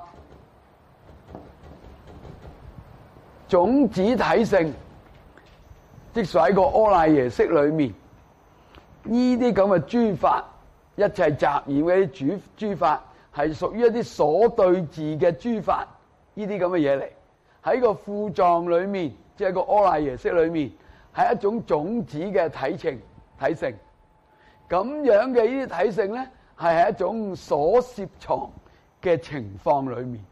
種子體性，即是喺個阿賴耶識裏面，呢啲咁嘅諸法，一切雜染嘅啲諸法，係屬於一啲所對治嘅諸法，呢啲咁嘅嘢嚟，喺個副狀裏面，即係個阿賴耶識裏面。係一種種子嘅體性，咁樣嘅呢啲體性咧，係喺一種所攝藏嘅情況裏面，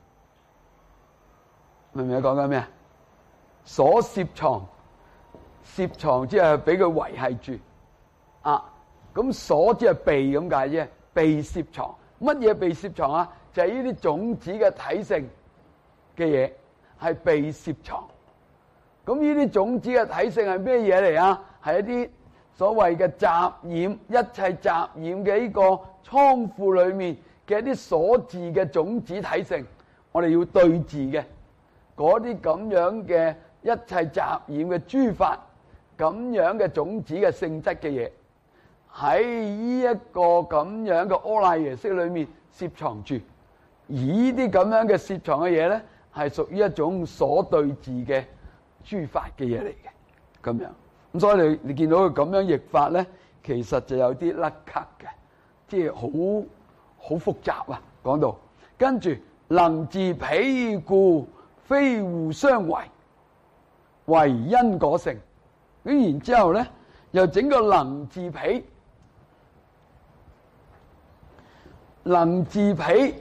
明唔明講緊咩啊？所攝藏即係俾佢維繫住咁所即係被咁解啫，被攝藏乜嘢被攝藏啊？就係呢啲種子嘅體性嘅嘢係被攝藏。咁呢啲種子嘅體性係咩嘢嚟啊？係一啲所謂嘅雜染，一切雜染嘅呢個倉庫裏面嘅一啲所致嘅種子體性，我哋要對治嘅嗰啲咁樣嘅一切雜染嘅諸法，咁樣嘅種子嘅性質嘅嘢，喺呢一個咁樣嘅阿賴耶識裏面攝藏住，呢呢啲咁樣嘅攝藏嘅嘢咧，係屬於一種所對治嘅諸法嘅嘢嚟嘅，咁樣。咁所以你見到佢咁樣譯法咧，其實就有啲甩咳嘅，即係好複雜啊。講到跟住能自彼故，非互相違，唯因果性。咁然之後咧，又整個能自彼，能自彼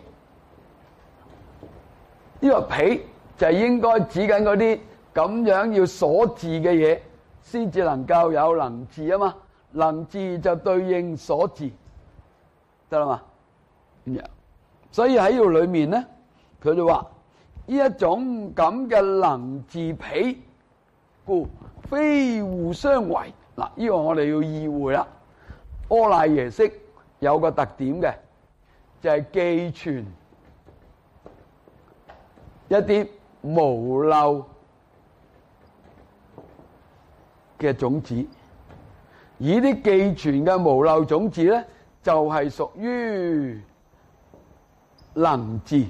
呢個彼就係應該指緊嗰啲咁樣要所治嘅嘢，先至能夠有能治啊嘛。能治就對應所治，得啦嘛。咁樣，所以喺呢度裏面咧，佢就話呢一種咁嘅能自彼故，非互相違。嗱，呢個我哋要意會啦。阿賴耶識有個特點嘅，就係寄存一啲無漏嘅種子，而啲寄存嘅無漏種子咧，就係屬於能治。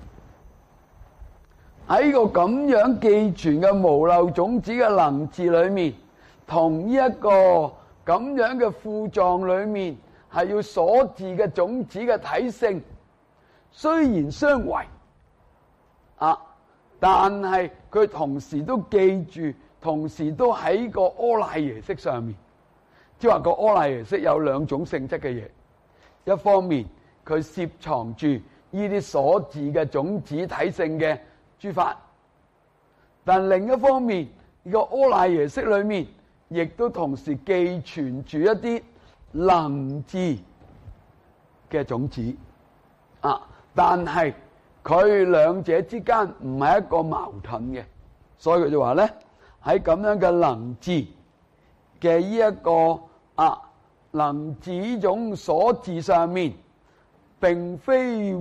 喺個咁樣寄存嘅無漏種子嘅能治裏面，同呢一個咁樣嘅副狀裏面係要所治嘅種子嘅體性，雖然相違但係佢同時都記住，同時都喺個阿賴耶識上面。即係話個阿賴耶識有兩種性質嘅嘢，一方面佢攝藏住呢啲所治嘅種子體性嘅諸法，但另一方面呢個阿賴耶識裏面亦都同時寄存住一啲能治嘅種子但係佢兩者之間唔係一個矛盾嘅，所以佢就話咧，喺咁樣嘅能治嘅呢一個能治呢種所治上面，並非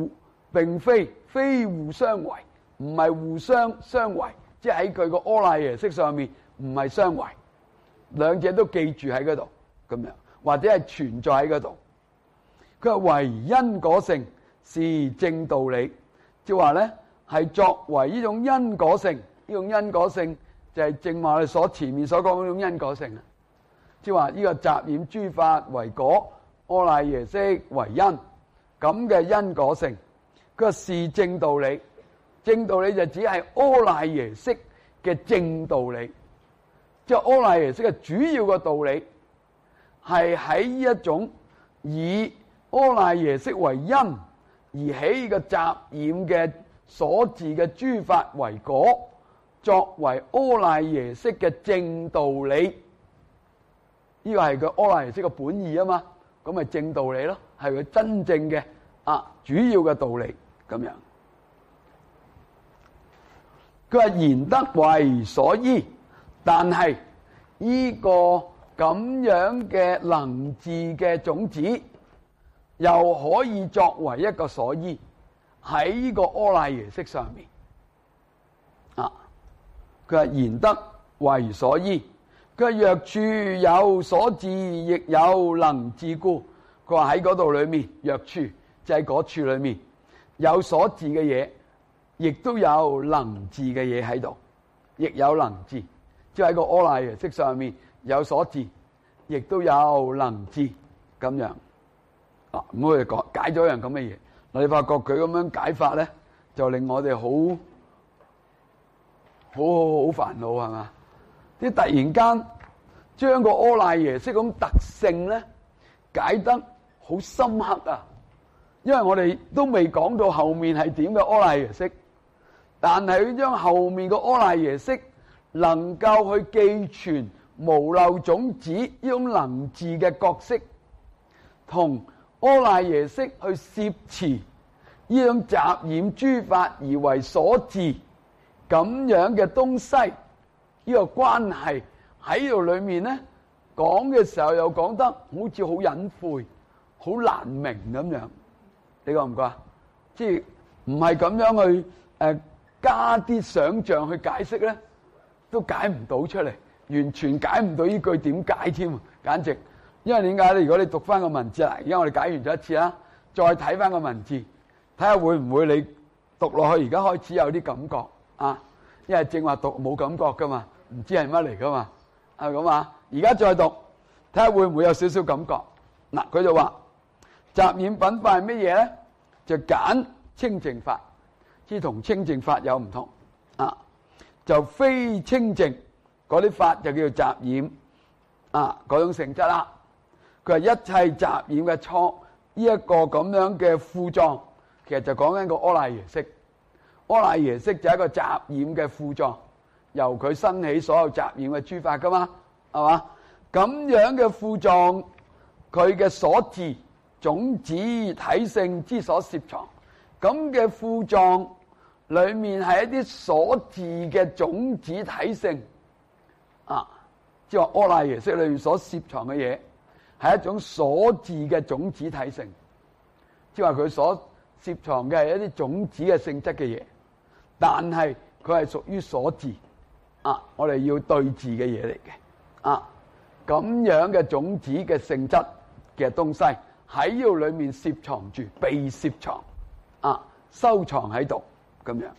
互相違，唔係互相違，即係喺佢個阿賴耶識上面唔係相違，兩者都記住喺嗰度咁樣，或者係存在喺嗰度。佢話唯因果性是正道理，即係話咧係作為呢種因果性，呢種因果性就係正話我哋前面所講嗰種因果性啊，即係話呢個雜染諸法為果，阿賴耶識為因，咁嘅因果性。佢話是正道理，正道理就只係阿賴耶識嘅正道理，即係阿賴耶識嘅主要嘅道理係喺呢一種以阿賴耶識為因而起嘅雜染嘅所治嘅諸法為果，作為阿賴耶識嘅正道理。呢個係佢阿賴耶識嘅本意啊嘛，咁咪正道理咯，係佢真正嘅主要嘅道理咁樣。佢話然得為所依，但係呢個咁樣嘅能治嘅種子，又可以作為一個所依喺呢個阿賴耶識上面。佢話然得為所依，佢話若處有所治，亦有能治故。佢話喺嗰度裏面，若處就喺嗰處裏面有所治嘅嘢，亦都有能治嘅嘢喺度，亦有能治，即係喺個阿賴耶識上面有所治，亦都有能治咁樣。咁我哋解咗一樣咁嘅嘢，你發覺佢咁樣解法咧，就令我哋好煩惱，係嘛？啲突然間將個阿賴耶識咁特性咧解得好深刻啊！因為我哋都未講到後面係點嘅阿賴耶識，但係佢將後面個阿賴耶識能夠去寄存無漏種子呢種能治嘅角色，同阿賴耶識去攝持呢種雜染諸法而為所治咁樣嘅東西，呢個關係喺度裏面咧講嘅時候又講得好似好隱晦、好難明咁樣，你覺唔覺啊？即係唔係咁樣去加啲想像去解釋咧，都解唔到出嚟，完全解唔到呢句點解添，簡直。因為點解咧？如果你讀翻個文字啦，而家我哋解完咗一次啦，再睇翻個文字， 睇下會唔會你讀落去而家開始有啲感覺啊？因為正話讀冇感覺噶嘛，唔知係乜嚟噶嘛，係咁啊！而家再讀，睇下會唔會有少少感覺。嗱，佢就話雜染品法係乜嘢咧？就揀清淨法，之同清淨法有唔同啊。就非清淨嗰啲法就叫做雜染啊，嗰種性質啦。佢話一切雜染嘅初呢一個咁樣嘅副狀，其實就講緊個阿賴耶識。阿賴耶識就係一個雜染嘅副狀，由佢生起所有雜染嘅諸法噶嘛，係嘛？咁樣嘅副狀，佢嘅所治種子體性之所攝藏，咁嘅副狀裏面係一啲所治嘅種子體性啊，即係話阿賴耶識裏面所攝藏嘅嘢，係一種所治嘅種子體性，即係話佢所攝藏嘅係一啲種子嘅性質嘅嘢，但係佢係屬於所治啊，我哋要對治嘅嘢嚟嘅啊，咁樣嘅種子嘅性質嘅東西喺呢度裏面攝藏住，被攝藏啊，收藏喺度咁樣。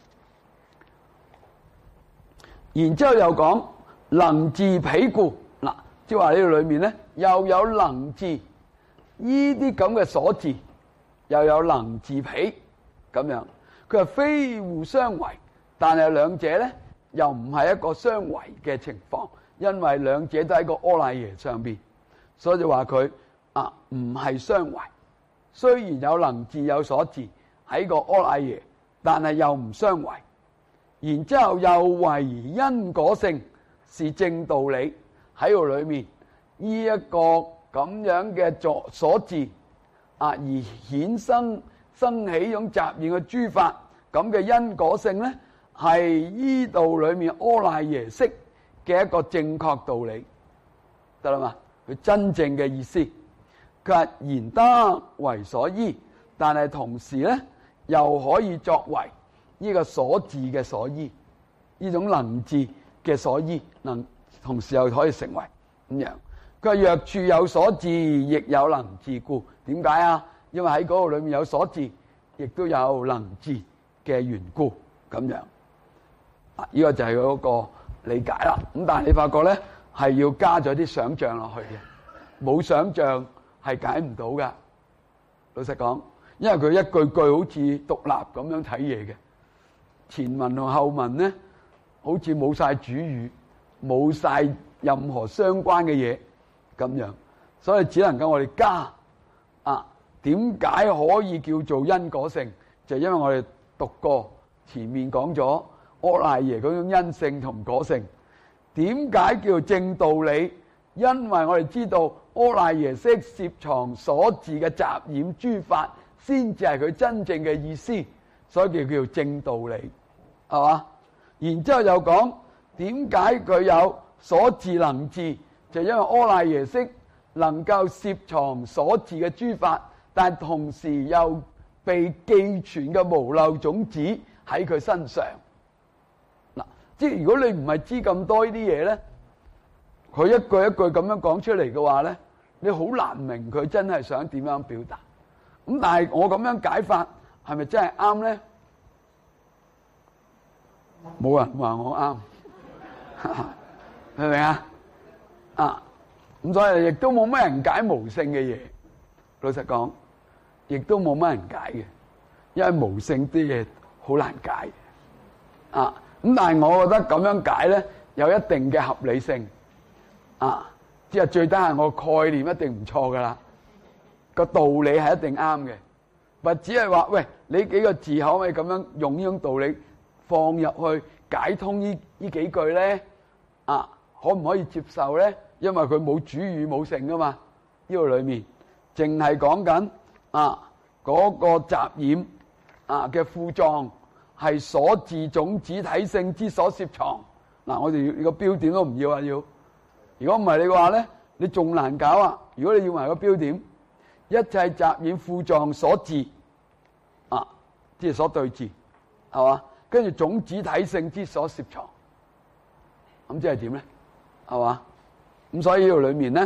然之後又講能治彼故，嗱，即係話呢度裏面咧又有能治呢啲咁嘅所治，又有能治彼咁樣。佢話非互相違，但係兩者咧又唔係一個相違嘅情況，因為兩者都喺個阿賴耶上邊，所以就話佢啊唔係相違。雖然有能治有所治喺個阿賴耶，但係又唔相違。然之後又為因果性是正道理喺度裏面，呢一個咁樣嘅所治啊，而衍生起一種雜染嘅諸法，咁嘅因果性咧，係呢度裏面阿賴耶識嘅一個正確道理，得啦嘛？佢真正嘅意思，佢話然得為所依，但係同時咧又可以作為呢個所治嘅所依，呢種能治嘅所依，能同時又可以成為咁樣。佢話若處有所治，亦有能治故。點解啊？因為喺嗰度裏面有所治，亦都有能治嘅緣故咁樣。啊，呢個就係嗰個理解啦。咁但係你發覺咧，係要加咗啲想像落去嘅，冇想像係解唔到噶。老實講，因為佢一句句好似獨立咁樣睇嘢嘅。前文同後文咧，好似冇晒主語，冇晒任何相關嘅嘢咁樣，所以只能夠我哋加啊。點解可以叫做因果性？就因為我哋讀過前面講咗阿賴耶嗰種因性同果性。點解叫做正道理？因為我哋知道阿賴耶識攝藏所治嘅雜染諸法，先至係佢真正嘅意思，所以叫做正道理。係嘛？然之後又講點解佢有所治能治，就因為阿賴耶識能夠攝藏所治嘅諸法，但同時又被寄存嘅無漏種子喺佢身上。嗱，即係如果你唔係知咁多呢啲嘢咧，佢一句一句咁樣講出嚟嘅話咧，你好難明佢真係想點樣表達。咁但係我咁樣解法係咪真係啱咧？冇人話我啱，明唔明啊？啊，咁所以亦都冇乜人解無性嘅嘢。老實講，亦都冇乜人解嘅，因為無性啲嘢好難解。啊，咁但係我覺得咁樣解咧，有一定嘅合理性。啊，即係最低限我概念一定唔錯噶啦，個道理係一定啱嘅。或只係話，喂，你幾個字可唔可以咁樣用呢種道理放入去解通呢幾句咧？啊，可唔可以接受咧？因為佢冇主語冇性噶嘛，呢個裏面淨係講緊啊嗰個雜染啊嘅副狀係所治種子體性之所攝藏。嗱，我哋個標點都唔要啊！要，如果唔係你嘅話咧，你仲難搞啊！如果你要埋個標點，一切雜染副狀所治啊，即係所對治，係嘛？跟住種子體性之所攝藏，咁即係點咧？係嘛？咁所以呢度裏面咧，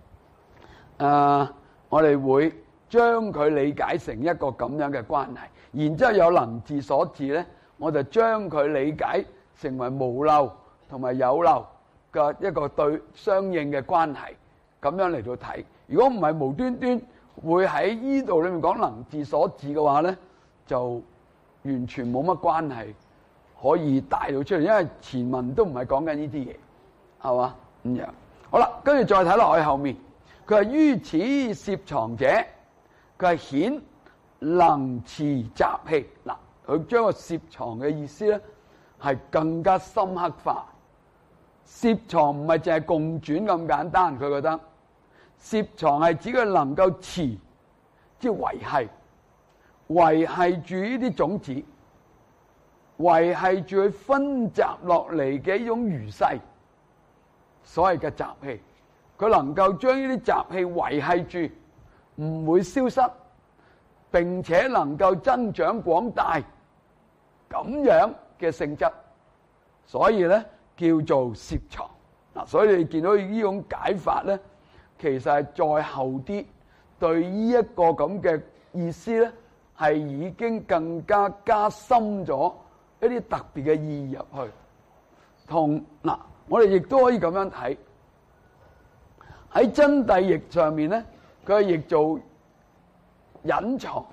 我哋會將佢理解成一個咁樣嘅關係， 然之後有能字所致咧，我就將佢理解成為無漏同埋有漏嘅一個對相應嘅關係，咁樣嚟到睇。如果唔係無端端會喺呢度裏面講能字所致嘅話咧，就完全冇乜關係可以帶到出嚟，因為前文都唔係講緊呢啲嘢，係嘛咁樣。好啦，跟住再睇落去後面，佢係於此攝藏者，佢係顯能持習氣。嗱，佢將個攝藏嘅意思咧係更加深刻化。攝藏唔係淨係共轉咁簡單，佢覺得攝藏係指佢能夠持，即係維繫住呢啲種子，維繫住佢分集落嚟嘅一種餘勢，所謂嘅習氣，佢能夠將呢啲習氣維繫住，唔會消失，並且能夠增長廣大，咁樣嘅性質，所以咧叫做攝藏。嗱，所以你見到呢種解法咧，其實係再後啲對呢一個咁嘅意思咧，係已經更加加深咗一啲特別嘅意義入去。同嗱，我哋亦都可以咁樣睇，喺真諦譯上面咧，佢係譯做隱藏，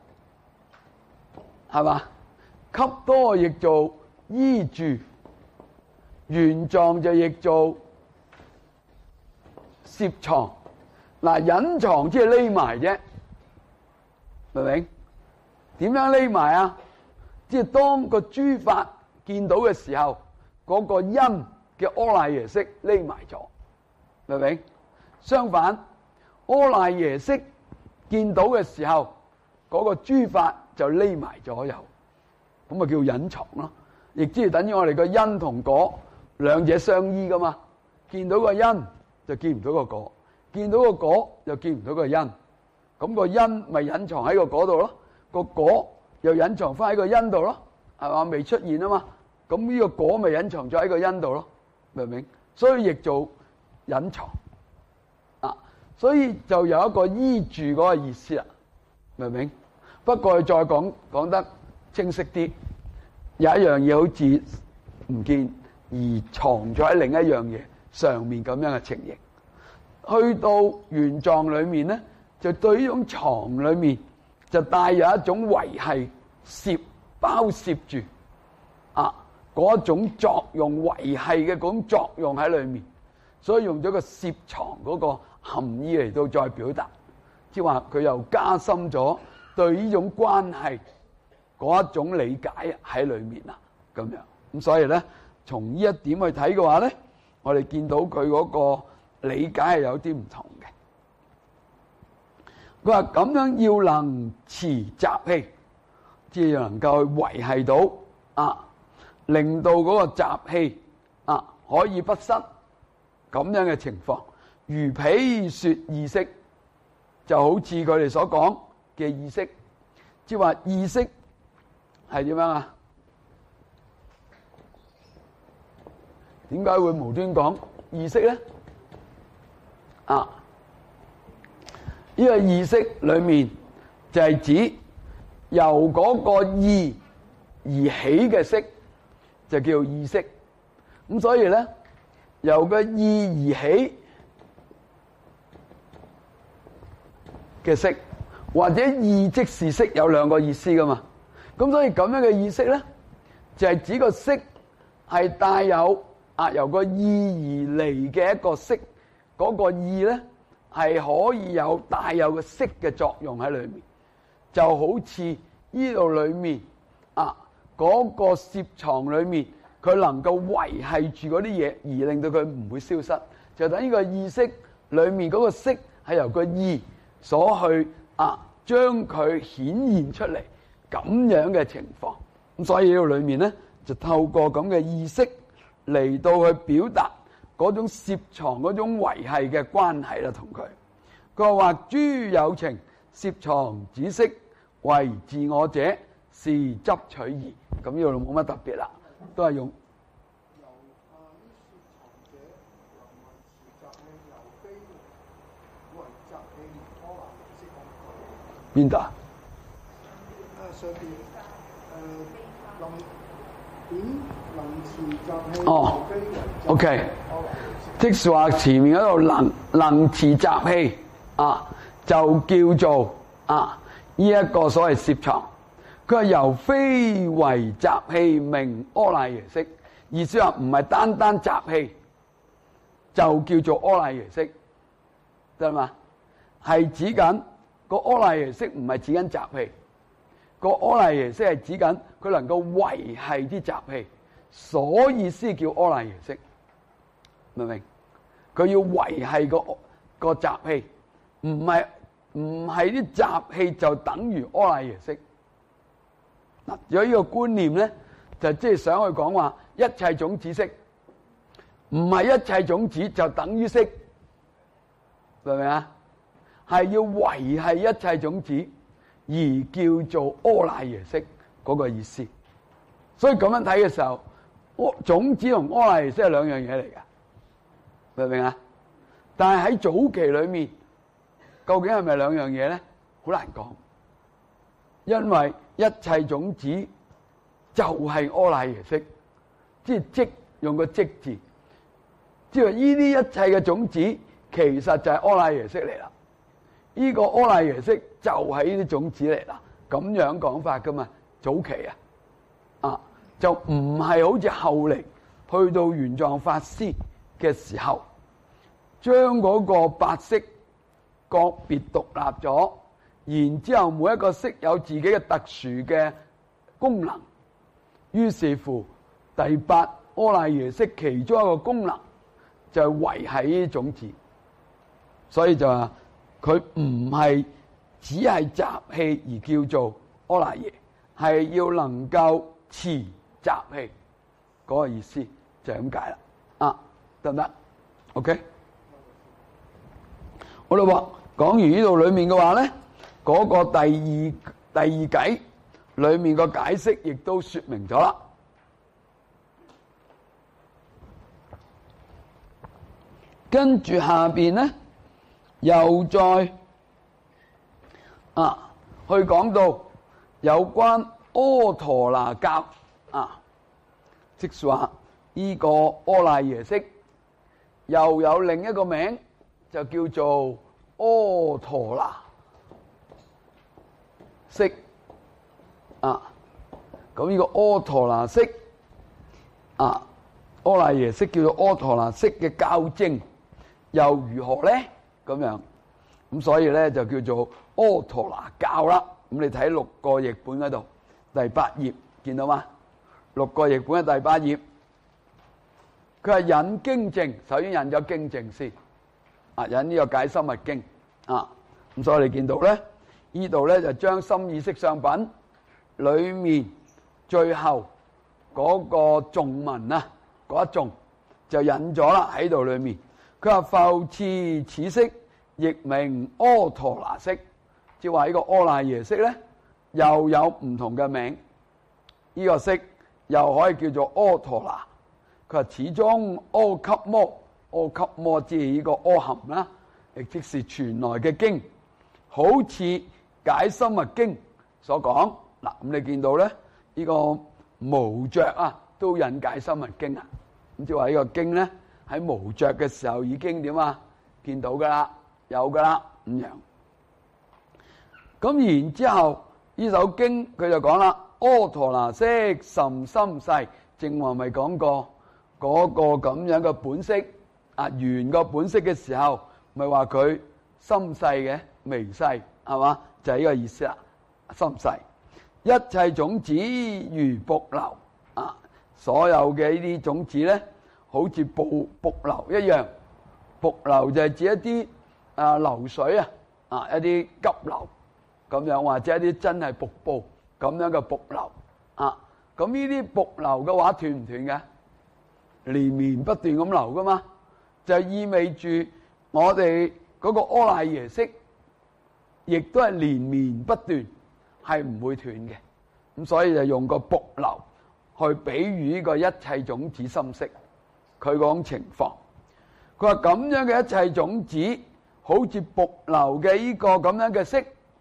係嘛？笈多譯做依住，玄奘就譯做攝藏。嗱，隱藏即係匿埋啫，明唔明？點樣匿埋啊？即係當個諸法見到嘅時候，嗰個因嘅阿賴耶識匿埋咗，明唔明？相反，阿賴耶識見到嘅時候，嗰個諸法就匿埋咗，又咁啊叫隱藏咯。亦即係等於我哋個因同果兩者相依噶嘛。見到個因就見唔到個果，見到個果又見唔到個因，咁個因咪隱藏喺個果度咯，個果又隱藏翻喺個因度咯，係嘛？未出現啊嘛，咁呢個果咪隱藏咗喺個因度咯，明唔明？所以亦做隱藏啊，所以就有一個依住嗰個意思啦，明唔明？不過再講得清晰啲，有一樣嘢好似唔見而藏咗喺另一樣嘢上面咁樣嘅情形。去到玄奘裏面咧，就對呢種藏裏面就帶有一種維繫攝包攝住啊嗰種作用，維繫嘅嗰種作用喺裏面，所以用咗個攝藏嗰個含義嚟到再表達，即係話佢又加深咗對呢種關係嗰一種理解喺裏面啦，咁樣。咁所以咧，從呢一點去睇嘅話咧，我哋見到佢嗰個理解係有啲唔同嘅。佢話咁樣要能持習氣，即係能夠去維繫到啊，令到嗰個習氣啊可以不失咁樣嘅情況。如彼說意識，就好似佢哋所講嘅意識，即係話意識係點樣啊？點解會無端講意識咧？啊，呢個意識裏面就係指由嗰個意而起嘅識，就叫意識。咁所以咧，由個意而起嘅識，或者意即是識，有兩個意思噶嘛。咁所以咁樣嘅意識咧，就係指個識係帶有由個意而嚟嘅一個識，嗰個意咧係可以有帶有個識嘅作用喺裏面，就好似呢度裏面嗰個攝藏裏面，佢能夠維繫住嗰啲嘢，而令到佢唔會消失，就等於個意識裏面嗰個識係由個意所去將佢顯現出嚟咁樣嘅情況。咁所以呢度裏面咧，就透過咁嘅意識嚟到去表達嗰種攝藏嗰種維繫嘅關係啦，同佢。佢話諸有情攝藏止息為自我者，是執取義。咁呢度冇乜特別啦，都係用邊度啊？ 上邊能持雜氣， 哦，OK，即是話前面嗰度能持雜氣啊，就叫做啊呢一個所謂攝藏。佢話由非為雜氣名阿賴耶識，意思話唔係單單雜氣就叫做阿賴耶識，得嘛？係指緊個阿賴耶識唔係指緊雜氣，個阿賴耶識係指緊佢能夠維繫啲雜氣，所以先叫阿賴耶識，明唔明？佢要維繫個雜氣，唔係啲雜氣就等於阿賴耶識。嗱，有呢個觀念咧，就即係想去講話一切種子識，唔係一切種子就等於識，明唔明啊？係要維繫一切種子而叫做阿賴耶識嗰個意思。所以咁樣睇嘅時候，種子同阿賴耶識係兩樣嘢嚟嘅，明唔明啊？但係喺早期裏面，究竟係咪兩樣嘢咧？好難講，因為一切種子就係阿賴耶識，即係即用個即字，即係呢啲一切嘅種子其實就係阿賴耶識嚟啦。呢個阿賴耶識就係呢啲種子嚟啦，咁樣講法噶嘛？早期啊，就唔係好似後嚟去到玄奘法師嘅時候，將嗰個八識個別獨立咗。然之後每一個識有自己嘅特殊嘅功能，於是乎第八阿賴耶識其中一個功能就係維繫呢啲種子，所以就話佢唔係只係雜氣而叫做阿賴耶，係要能夠持雜氣嗰個意思就係咁解啦。啊，得唔得 ？OK， 好啦，講完呢度裏面嘅話咧。嗰個第二偈裏面個解釋亦都說明咗啦。跟住下邊咧，又再去講到有關阿陀那教啊，即係話呢個阿賴耶識又有另一個名，就叫做阿陀那識啊，咁呢個阿陀那識啊，阿賴耶識叫做阿陀那識嘅教證又如何咧？咁樣咁所以咧就叫做阿陀那教啦。咁你睇六個譯本嗰度第8頁見到嗎？六個譯本嘅第8頁，佢係引經證，首先引咗經證先啊，引呢個解深密經啊。咁所以你見到咧。呢度咧就將心意識相品裏面最後嗰個頌文啊，嗰一頌就引咗啦喺度裏面。佢話復次此識，亦名阿陀那識，即係話呢個阿賴耶識咧又有唔同嘅名。呢個識又可以叫做阿陀那。佢話始終阿笈摩，阿笈摩即係呢個阿含啦，亦即是傳來嘅經，好似解深密經所講嗱，咁你見到咧呢個無著啊都引解深密經啊，咁即係話呢個經咧喺無著嘅時候已經點啊見到噶啦，有噶啦咁樣。咁然之後呢首經佢就講啦，阿陀那識甚深細，正話咪講過嗰個咁樣嘅本色啊，圓個本色嘅時候咪話佢深細嘅微細係嘛？就係呢個意思啦，深細一切種子如瀑流啊！所有嘅呢啲種子咧，好似瀑流一樣。瀑流就係指一啲流水啊，一啲急流咁樣，或者一啲真係瀑布咁樣嘅瀑流啊。咁呢啲瀑流嘅話斷唔斷嘅？連綿不斷咁流噶嘛，就意味住我哋嗰個阿賴耶識。亦都係連綿不斷，係唔會斷嘅。咁所以就用個瀑流去比喻呢個一切種子心識佢嗰種情況。佢話咁樣嘅一切種子，好似瀑流嘅呢個咁樣嘅識，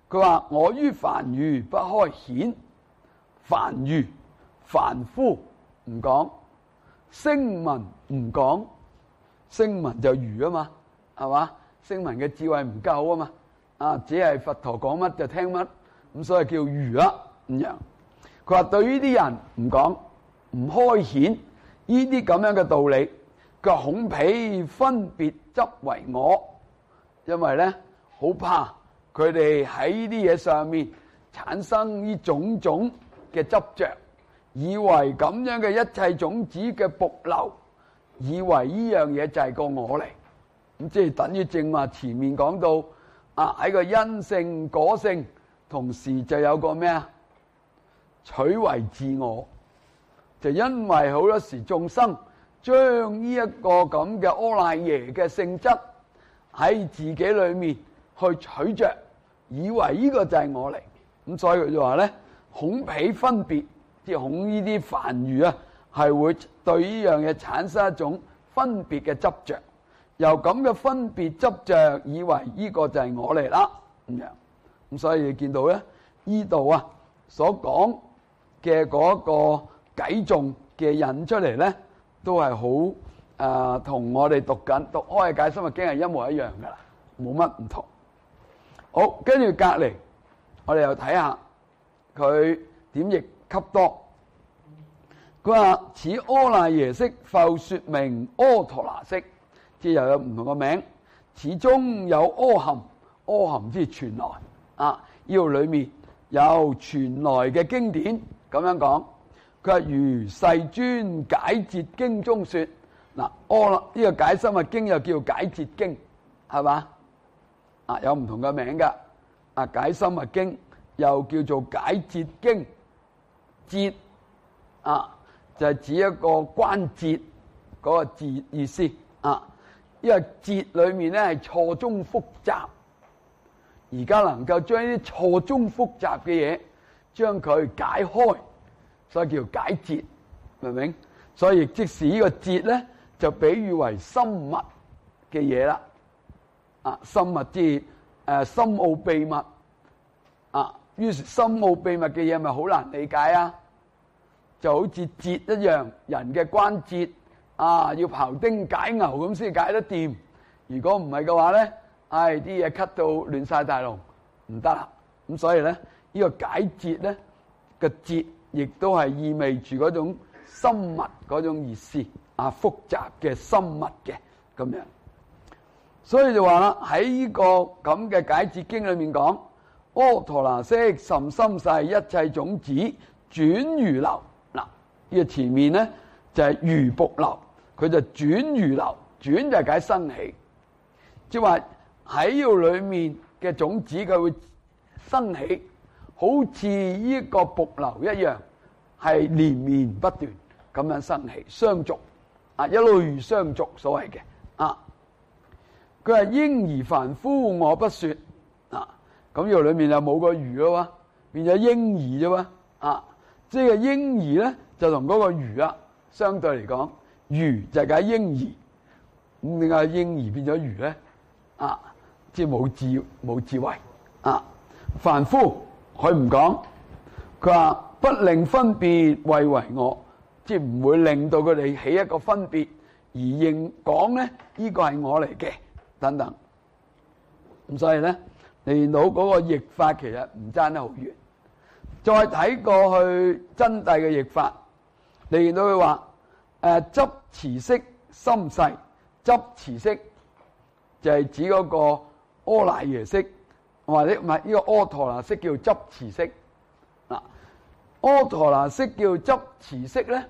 佢話我於凡愚不開顯，凡愚凡夫唔講，聲聞唔講，聲聞就愚啊嘛，係嘛？聲聞嘅智慧唔夠啊嘛，只係佛陀講乜就聽乜，咁所以叫愚啦咁樣。佢話對於啲人唔講，唔開顯呢啲咁樣嘅道理，佢話恐彼分別執為我，因為咧好怕佢哋喺呢啲嘢上面產生呢種種嘅執着，以為咁樣嘅一切種子嘅瀑流，以為呢樣嘢就係個我嚟。咁即係等於正話前面講到喺個因性果性同時就有個咩啊？取為自我，就因為好多時眾生將呢一個咁嘅阿賴耶嘅性質喺自己裏面去取着，以為呢個就係我嚟。咁所以佢就話咧，恐彼分別，即係恐呢啲凡愚啊，係會對呢樣嘢產生一種分別嘅執着，由咁嘅分別執着，以為呢個就係我嚟啦咁樣。咁所以你見到咧，呢度啊所講嘅嗰個偈頌嘅引出嚟咧，都係好同我哋讀開嘅解深密經係一模一樣噶啦，冇乜唔同。好，跟住隔離，我哋又睇下佢點譯笈多。佢話此阿賴耶識復說明阿陀羅識，即係又有唔同個名。始終有阿含，阿含即係傳來呢度裏面有傳來嘅經典咁樣講。佢話如世尊解節經中說，嗱，呢個解深密經又叫解節經，係嘛？有唔同嘅名噶。解深密經又叫做解節經，節就係指一個關節嗰個字意思因為節裏面咧係錯綜複雜，而家能夠將啲錯綜複雜嘅嘢將佢解開，所以叫解節，明唔明？所以即使呢個節咧就比喻為深密嘅嘢啦，深密即係深奧秘密於是深奧秘密嘅嘢咪好難理解啊，就好似節一樣，人嘅關節要庖丁解牛咁先解得掂，如果唔係嘅話咧，啲嘢咳到亂晒大龍，唔得啦。咁所以咧，呢個解節咧嘅節亦都係意味住嗰種深密嗰種意思，複雜嘅深密嘅咁樣。所以就話啦，喺呢個咁嘅解節經裏面講，阿陀羅識甚深細，一切種子轉如流。嗱，呢個前面咧就係如瀑流，佢就轉如流，轉就係解生起，即係話喺呢度裏面嘅種子佢會生起，好似呢個瀑流一樣，係連綿不斷咁樣生起，相續一路如相續所謂嘅佢係嬰兒凡夫我不說咁呢度裏面就冇個魚咯喎，變咗嬰兒啫喎即係嬰兒咧就同嗰個魚相對嚟講，魚就係解嬰兒，咁點解嬰兒變咗魚咧？即係冇智慧凡夫佢唔講，佢話不令分別謂為我，即係唔會令到佢哋起一個分別而認講咧，呢個係我嚟嘅等等。咁所以咧，你見到嗰個譯法其實唔爭得好遠。再睇過去真諦嘅譯法，你見到佢話執持識深細，執持識就係指嗰個阿賴耶識，或者唔係呢個阿陀羅識叫執持識。阿陀羅識叫執持識咧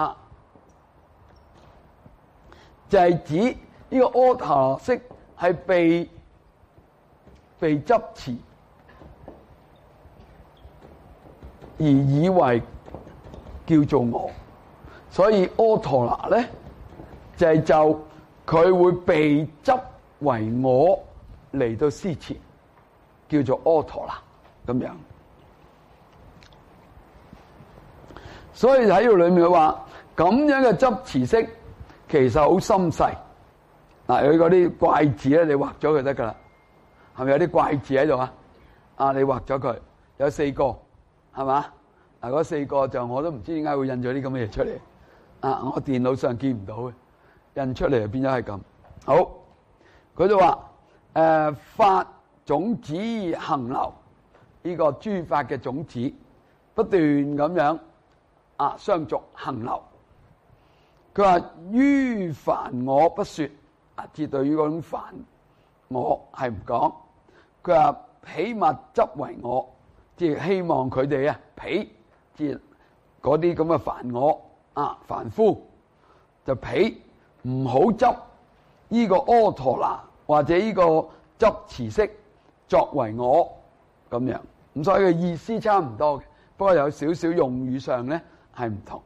就係指呢個阿陀羅識係被執持而以為叫做我，所以阿陀羅咧就佢會被執為我嚟到施持，叫做阿陀羅咁樣。所以喺度裏面話咁樣嘅執持識其實好深細。佢嗰啲怪字咧，你畫咗佢得噶啦，係咪有啲怪字喺度你畫咗佢有4個，係嘛？嗰4個就我都唔知點解會印咗啲咁嘅嘢出嚟。我電腦上見唔到嘅，印出嚟就變咗係咁。好，佢就話法種子行流，呢個諸法嘅種子不斷咁樣相續行流。佢話於凡我不說，至對於嗰種凡我係唔講。佢話彼物執為我，即係希望佢哋彼即係嗰啲咁嘅凡我凡夫就彼唔好執呢個阿陀那或者呢個執持識作為我咁樣。咁所以嘅意思差唔多嘅，不過有少少用語上咧係唔同。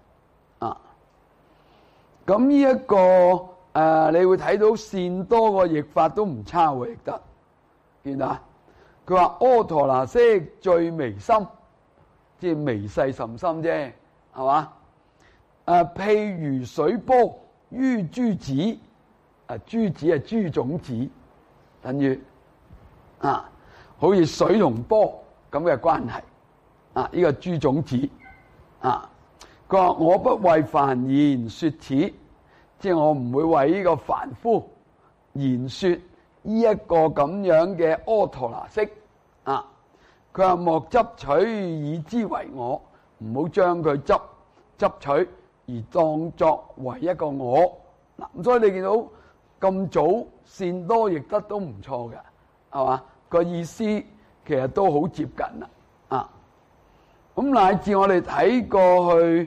咁呢一個你會睇到善多個譯法都唔差喎，譯得見到佢話阿陀那識最微深，即係微細甚深啫，係嘛？譬如水波於諸子，諸子係諸種子，等於好似水同波咁嘅關係。呢個諸種子佢話我不為凡言說此，即係我唔會為呢個凡夫言說呢一個咁樣嘅阿陀那識。佢話莫執取以之為我，唔好將佢執取而當作為一個我。咁所以你見到咁早善多譯得都唔錯嘅，係嘛？個意思其實都好接近啦。咁乃至我哋睇過去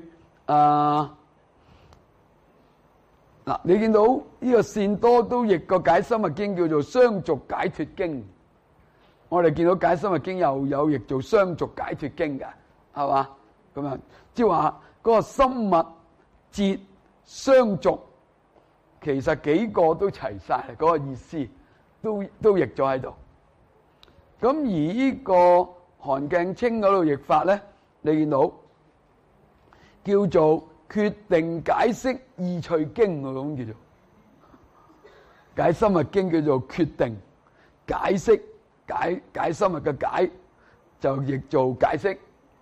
你見到呢個善多都譯個解深密經叫做相續解脫經。我哋見到解深密經又有譯做相續解脫經嘅，係嘛？咁樣即係話嗰個深密節相續，其實幾個都齊晒嗰個意思，都譯咗喺度。咁而呢個韓鏡清嗰度譯法咧，你見到叫做決定解釋意趣經嗰種叫做解深密經，叫做決定解釋解深密嘅解就譯做解釋。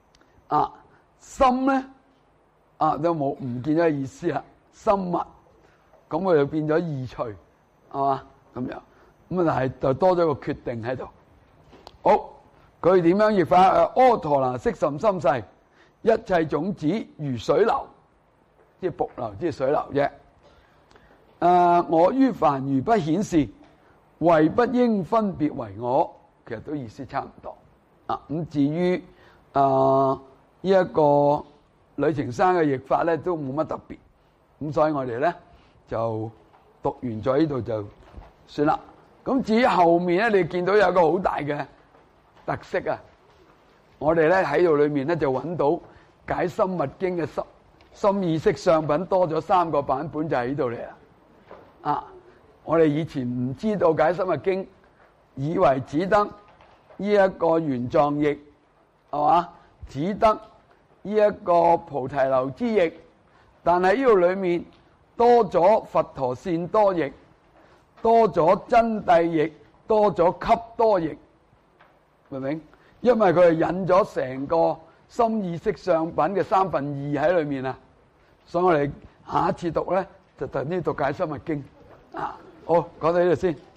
深咧都冇唔見咗意思啦，深密咁佢就變咗意趣，係嘛？咁樣咁但係就多咗個決定喺度。好，佢點樣譯法？阿陀那識甚深細，一切種子如水流，即係瀑流，即係水流啫。我於凡如不顯示，為不應分別為我，其實都意思差唔多。咁至於呢一個呂程生嘅譯法咧，都冇乜特別。咁所以我哋咧就讀完咗呢度就算啦。咁至於後面咧，你見到有個好大嘅特色啊！我哋咧喺度裏面咧就揾到解深密經嘅心意識相品多咗3個版本，就喺呢度嚟啦。我哋以前唔知道解深密經，以為只得呢一個玄奘譯，係嘛？只得呢一個菩提流支譯，但係呢度裏面多咗佛陀善多譯，多咗真諦譯，多咗笈多譯，明唔明？因為佢係引咗成個心意識相品嘅2/3喺裏面啊，所以我哋下一次讀咧就呢讀解深密經。好，講到呢度先。